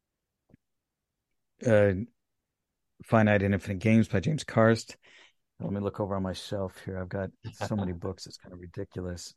uh, Finite and Infinite Games by James Karst. Let me look over on my shelf here. I've got so many books. It's kind of ridiculous.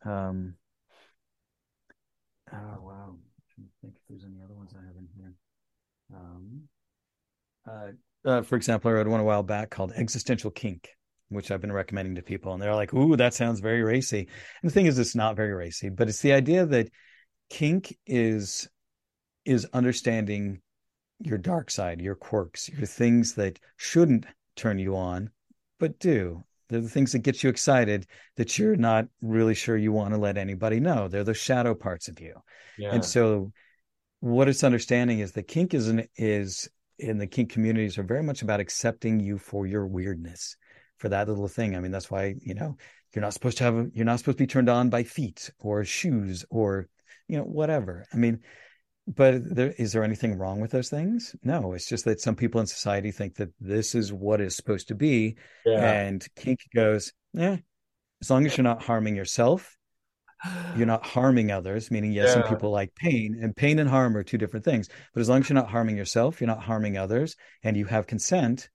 Oh wow. I think if there's any other ones I have in here. Um, for example, I read one a while back called Existential Kink, which I've been recommending to people, and they're like, "Ooh, that sounds very racy." And the thing is, it's not very racy, but it's the idea that kink is understanding your dark side, your quirks, your things that shouldn't turn you on, but do. They're the things that get you excited that you're not really sure you want to let anybody know. They're the shadow parts of you. And
Yeah.
so what it's understanding is that kink is in the kink communities are very much about accepting you for your weirdness, for that little thing. I mean, that's why, you're not supposed to be turned on by feet or shoes or, whatever. I mean, but is there anything wrong with those things? No, it's just that some people in society think that this is what is supposed to be.
Yeah.
And kink goes, as long as you're not harming yourself, you're not harming others, meaning, yes, some
Yeah.
people like pain, and pain and harm are two different things. But as long as you're not harming yourself, you're not harming others, and you have consent,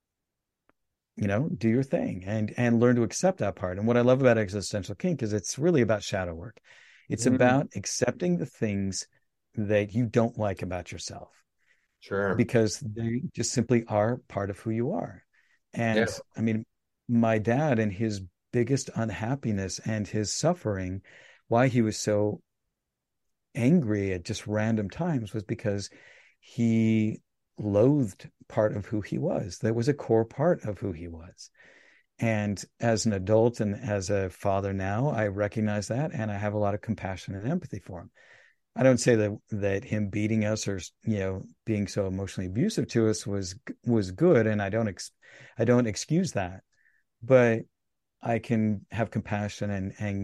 do your thing and learn to accept that part. And what I love about existential kink is it's really about shadow work. It's
Mm,
about accepting the things that you don't like about yourself
sure.
because they just simply are part of who you are.
Yeah.
And I mean, my dad and his biggest unhappiness and his suffering, why he was so angry at just random times was because he loathed part of who he was. That was a core part of who he was. And as an adult and as a father now, I recognize that and I have a lot of compassion and empathy for him. I don't say that him beating us or being so emotionally abusive to us was good, and I don't excuse that, but I can have compassion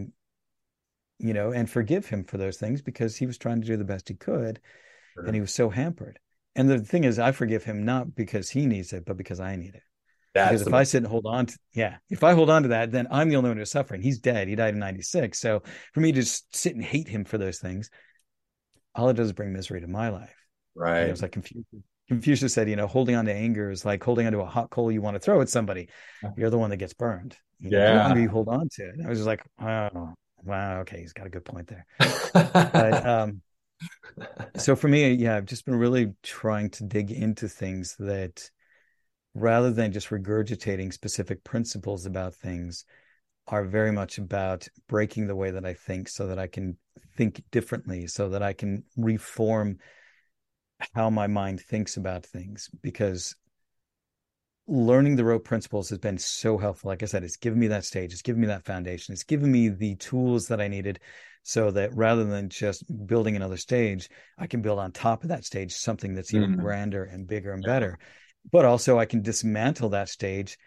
and forgive him for those things because he was trying to do the best he could, and he
Sure.
was so hampered. And the thing is, I forgive him not because he needs it, but because I need it. Because
That's the
if I
most.
sit and hold on to, yeah, if I hold on to that, then I'm the only one who's suffering. He's dead. He died in 96. So for me to just sit and hate him for those things, all it does is bring misery to my life.
Right.
It's like Confucius said, holding on to anger is like holding onto a hot coal you want to throw at somebody. You're the one that gets burned. The longer
Yeah.
you hold on to it. I was just like, oh, wow, okay, he's got a good point there. But so for me, yeah, I've just been really trying to dig into things that rather than just regurgitating specific principles about things, are very much about breaking the way that I think so that I can think differently, so that I can reform how my mind thinks about things. Because learning the rope principles has been so helpful. Like I said, it's given me that stage, it's given me that foundation, it's given me the tools that I needed so that rather than just building another stage, I can build on top of that stage something that's even
Mm,
grander and bigger and
yeah.
better. But also I can dismantle that stage,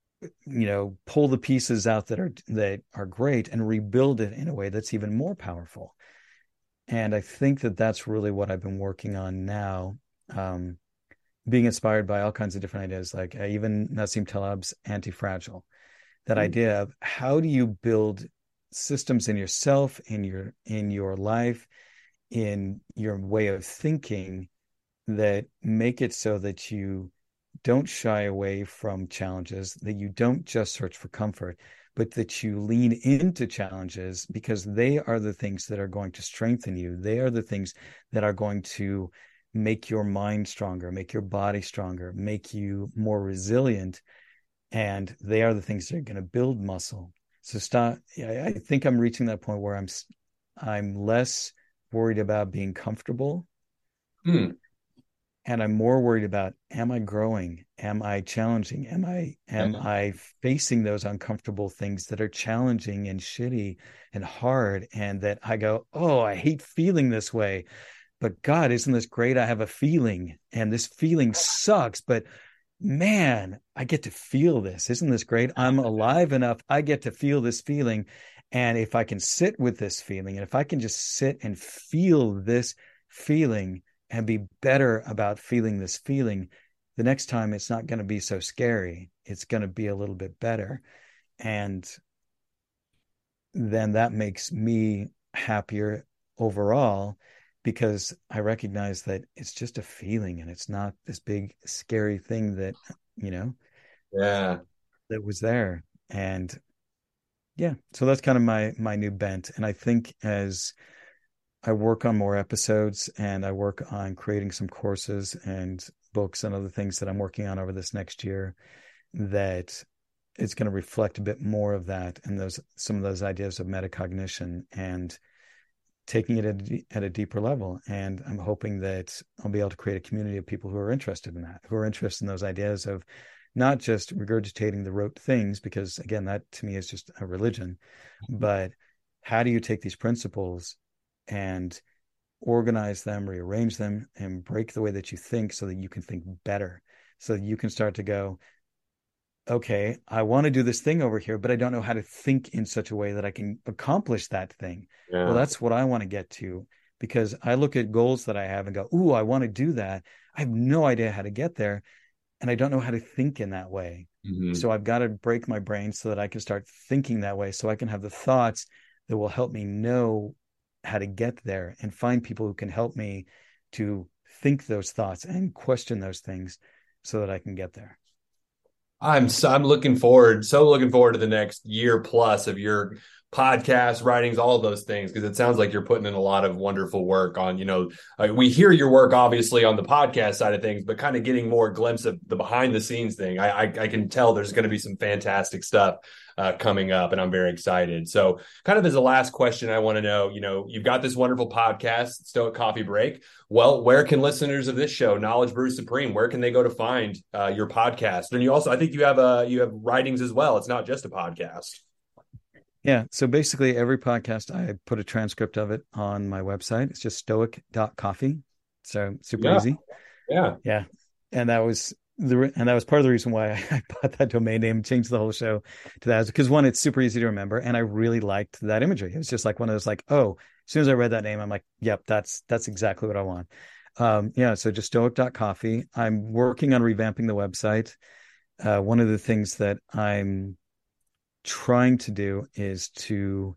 pull the pieces out that are great and rebuild it in a way that's even more powerful. And I think that that's really what I've been working on now. Um, Being inspired by all kinds of different ideas, like even Nassim Taleb's Anti-Fragile. That
Mm,
idea of how do you build systems in yourself, in your life, in your way of thinking that make it so that you don't shy away from challenges, that you don't just search for comfort, but that you lean into challenges because they are the things that are going to strengthen you. They are the things that are going to make your mind stronger, make your body stronger, make you more resilient. And they are the things that are going to build muscle. So stop. I think I'm reaching that point where I'm less worried about being comfortable
mm,
and I'm more worried about, am I growing? Am I challenging? Am
yeah.
I facing those uncomfortable things that are challenging and shitty and hard and that I go, "Oh, I hate feeling this way. But God, isn't this great? I have a feeling and this feeling sucks, but man, I get to feel this. Isn't this great? I'm alive enough. I get to feel this feeling. And if I can sit with this feeling and if I can just sit and feel this feeling, and be better about feeling this feeling, the next time it's not going to be so scary. It's going to be a little bit better. And then that makes me happier overall, because I recognize that it's just a feeling and it's not this big scary thing that,
Yeah.
that was there. And yeah, so that's kind of my new bent. And I think as I work on more episodes and I work on creating some courses and books and other things that I'm working on over this next year, that it's going to reflect a bit more of that and some of those ideas of metacognition and taking it at a deeper level. And I'm hoping that I'll be able to create a community of people who are interested in that, who are interested in those ideas of not just regurgitating the rote things, because again, that to me is just a religion, but how do you take these principles and organize them, rearrange them, and break the way that you think so that you can think better, so that you can start to go, okay, I want to do this thing over here, but I don't know how to think in such a way that I can accomplish that thing.
Yeah.
Well, that's what I want to get to, because I look at goals that I have and go, ooh, I want to do that. I have no idea how to get there. And I don't know how to think in that way.
Mm-hmm.
So I've got to break my brain so that I can start thinking that way, so I can have the thoughts that will help me know how to get there and find people who can help me to think those thoughts and question those things so that I can get there.
I'm looking forward to the next year plus of your podcast writings, all of those things, because it sounds like you're putting in a lot of wonderful work on, we hear your work obviously on the podcast side of things, but kind of getting more glimpse of the behind the scenes thing. I can tell there's going to be some fantastic stuff coming up, and I'm very excited. So kind of as a last question, I want to know, you've got this wonderful podcast, Stoic Coffee Break. Well, where can listeners of this show, Knowledge Brews Supreme, where can they go to find your podcast? And you also, I think you have writings as well. It's not just a podcast.
Yeah. So basically every podcast, I put a transcript of it on my website. It's just stoic.coffee. So super easy.
Yeah.
Yeah. And that was part of the reason why I bought that domain name, changed the whole show to that, because one, it's super easy to remember. And I really liked that imagery. It was just like one of those, like, oh, as soon as I read that name, I'm like, yep, that's exactly what I want. So just stoic.coffee. I'm working on revamping the website. One of the things that I'm trying to do is to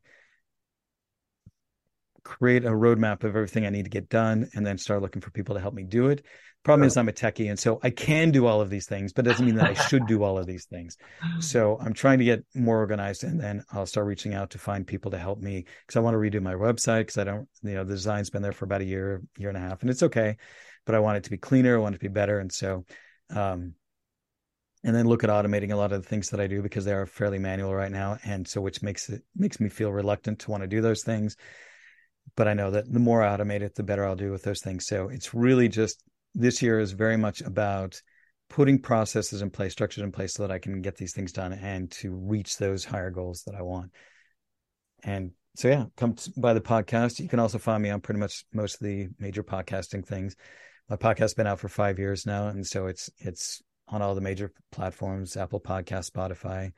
create a roadmap of everything I need to get done and then start looking for people to help me do it. Problem is I'm a techie, and so I can do all of these things, but it doesn't mean that I should do all of these things. So I'm trying to get more organized, and then I'll start reaching out to find people to help me, because I want to redo my website, because I don't, the design's been there for about a year and a half, and it's okay, but I want it to be cleaner. I want it to be better. And so, and then look at automating a lot of the things that I do, because they are fairly manual right now. And so, which makes me feel reluctant to want to do those things. But I know that the more I automate it, the better I'll do with those things. So it's really just, this year is very much about putting processes in place, structures in place, so that I can get these things done and to reach those higher goals that I want. And so, yeah, come by the podcast. You can also find me on pretty much most of the major podcasting things. My podcast's been out for 5 years now. And so it's on all the major platforms, Apple Podcasts, Spotify.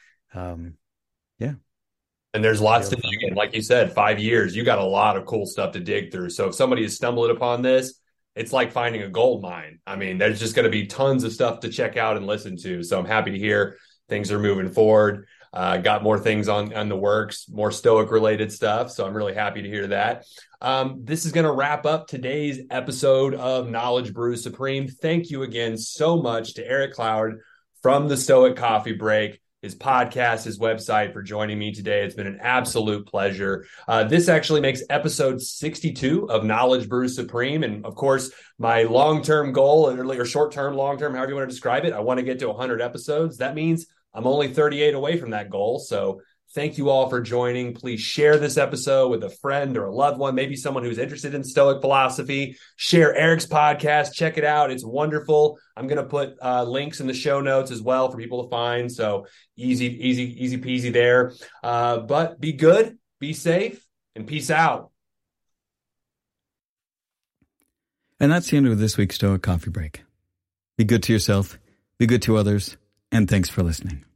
Yeah.
And there's lots to dig in. Like you said, 5 years, you got a lot of cool stuff to dig through. So if somebody is stumbling upon this, it's like finding a gold mine. I mean, there's just going to be tons of stuff to check out and listen to. So I'm happy to hear things are moving forward. Got more things on the works, more Stoic related stuff. So I'm really happy to hear that. This is going to wrap up today's episode of Knowledge Brews Supreme. Thank you again so much to Eric Cloward from the Stoic Coffee Break, his podcast, his website, for joining me today. It's been an absolute pleasure. This actually makes episode 62 of Knowledge Brews Supreme. And of course, my long-term goal, or short-term, long-term, however you want to describe it, I want to get to 100 episodes. That means I'm only 38 away from that goal. So thank you all for joining. Please share this episode with a friend or a loved one, maybe someone who's interested in Stoic philosophy. Share Eric's podcast. Check it out. It's wonderful. I'm going to put links in the show notes as well for people to find. So easy peasy there. But be good, be safe, and peace out.
And that's the end of this week's Stoic Coffee Break. Be good to yourself, be good to others, and thanks for listening.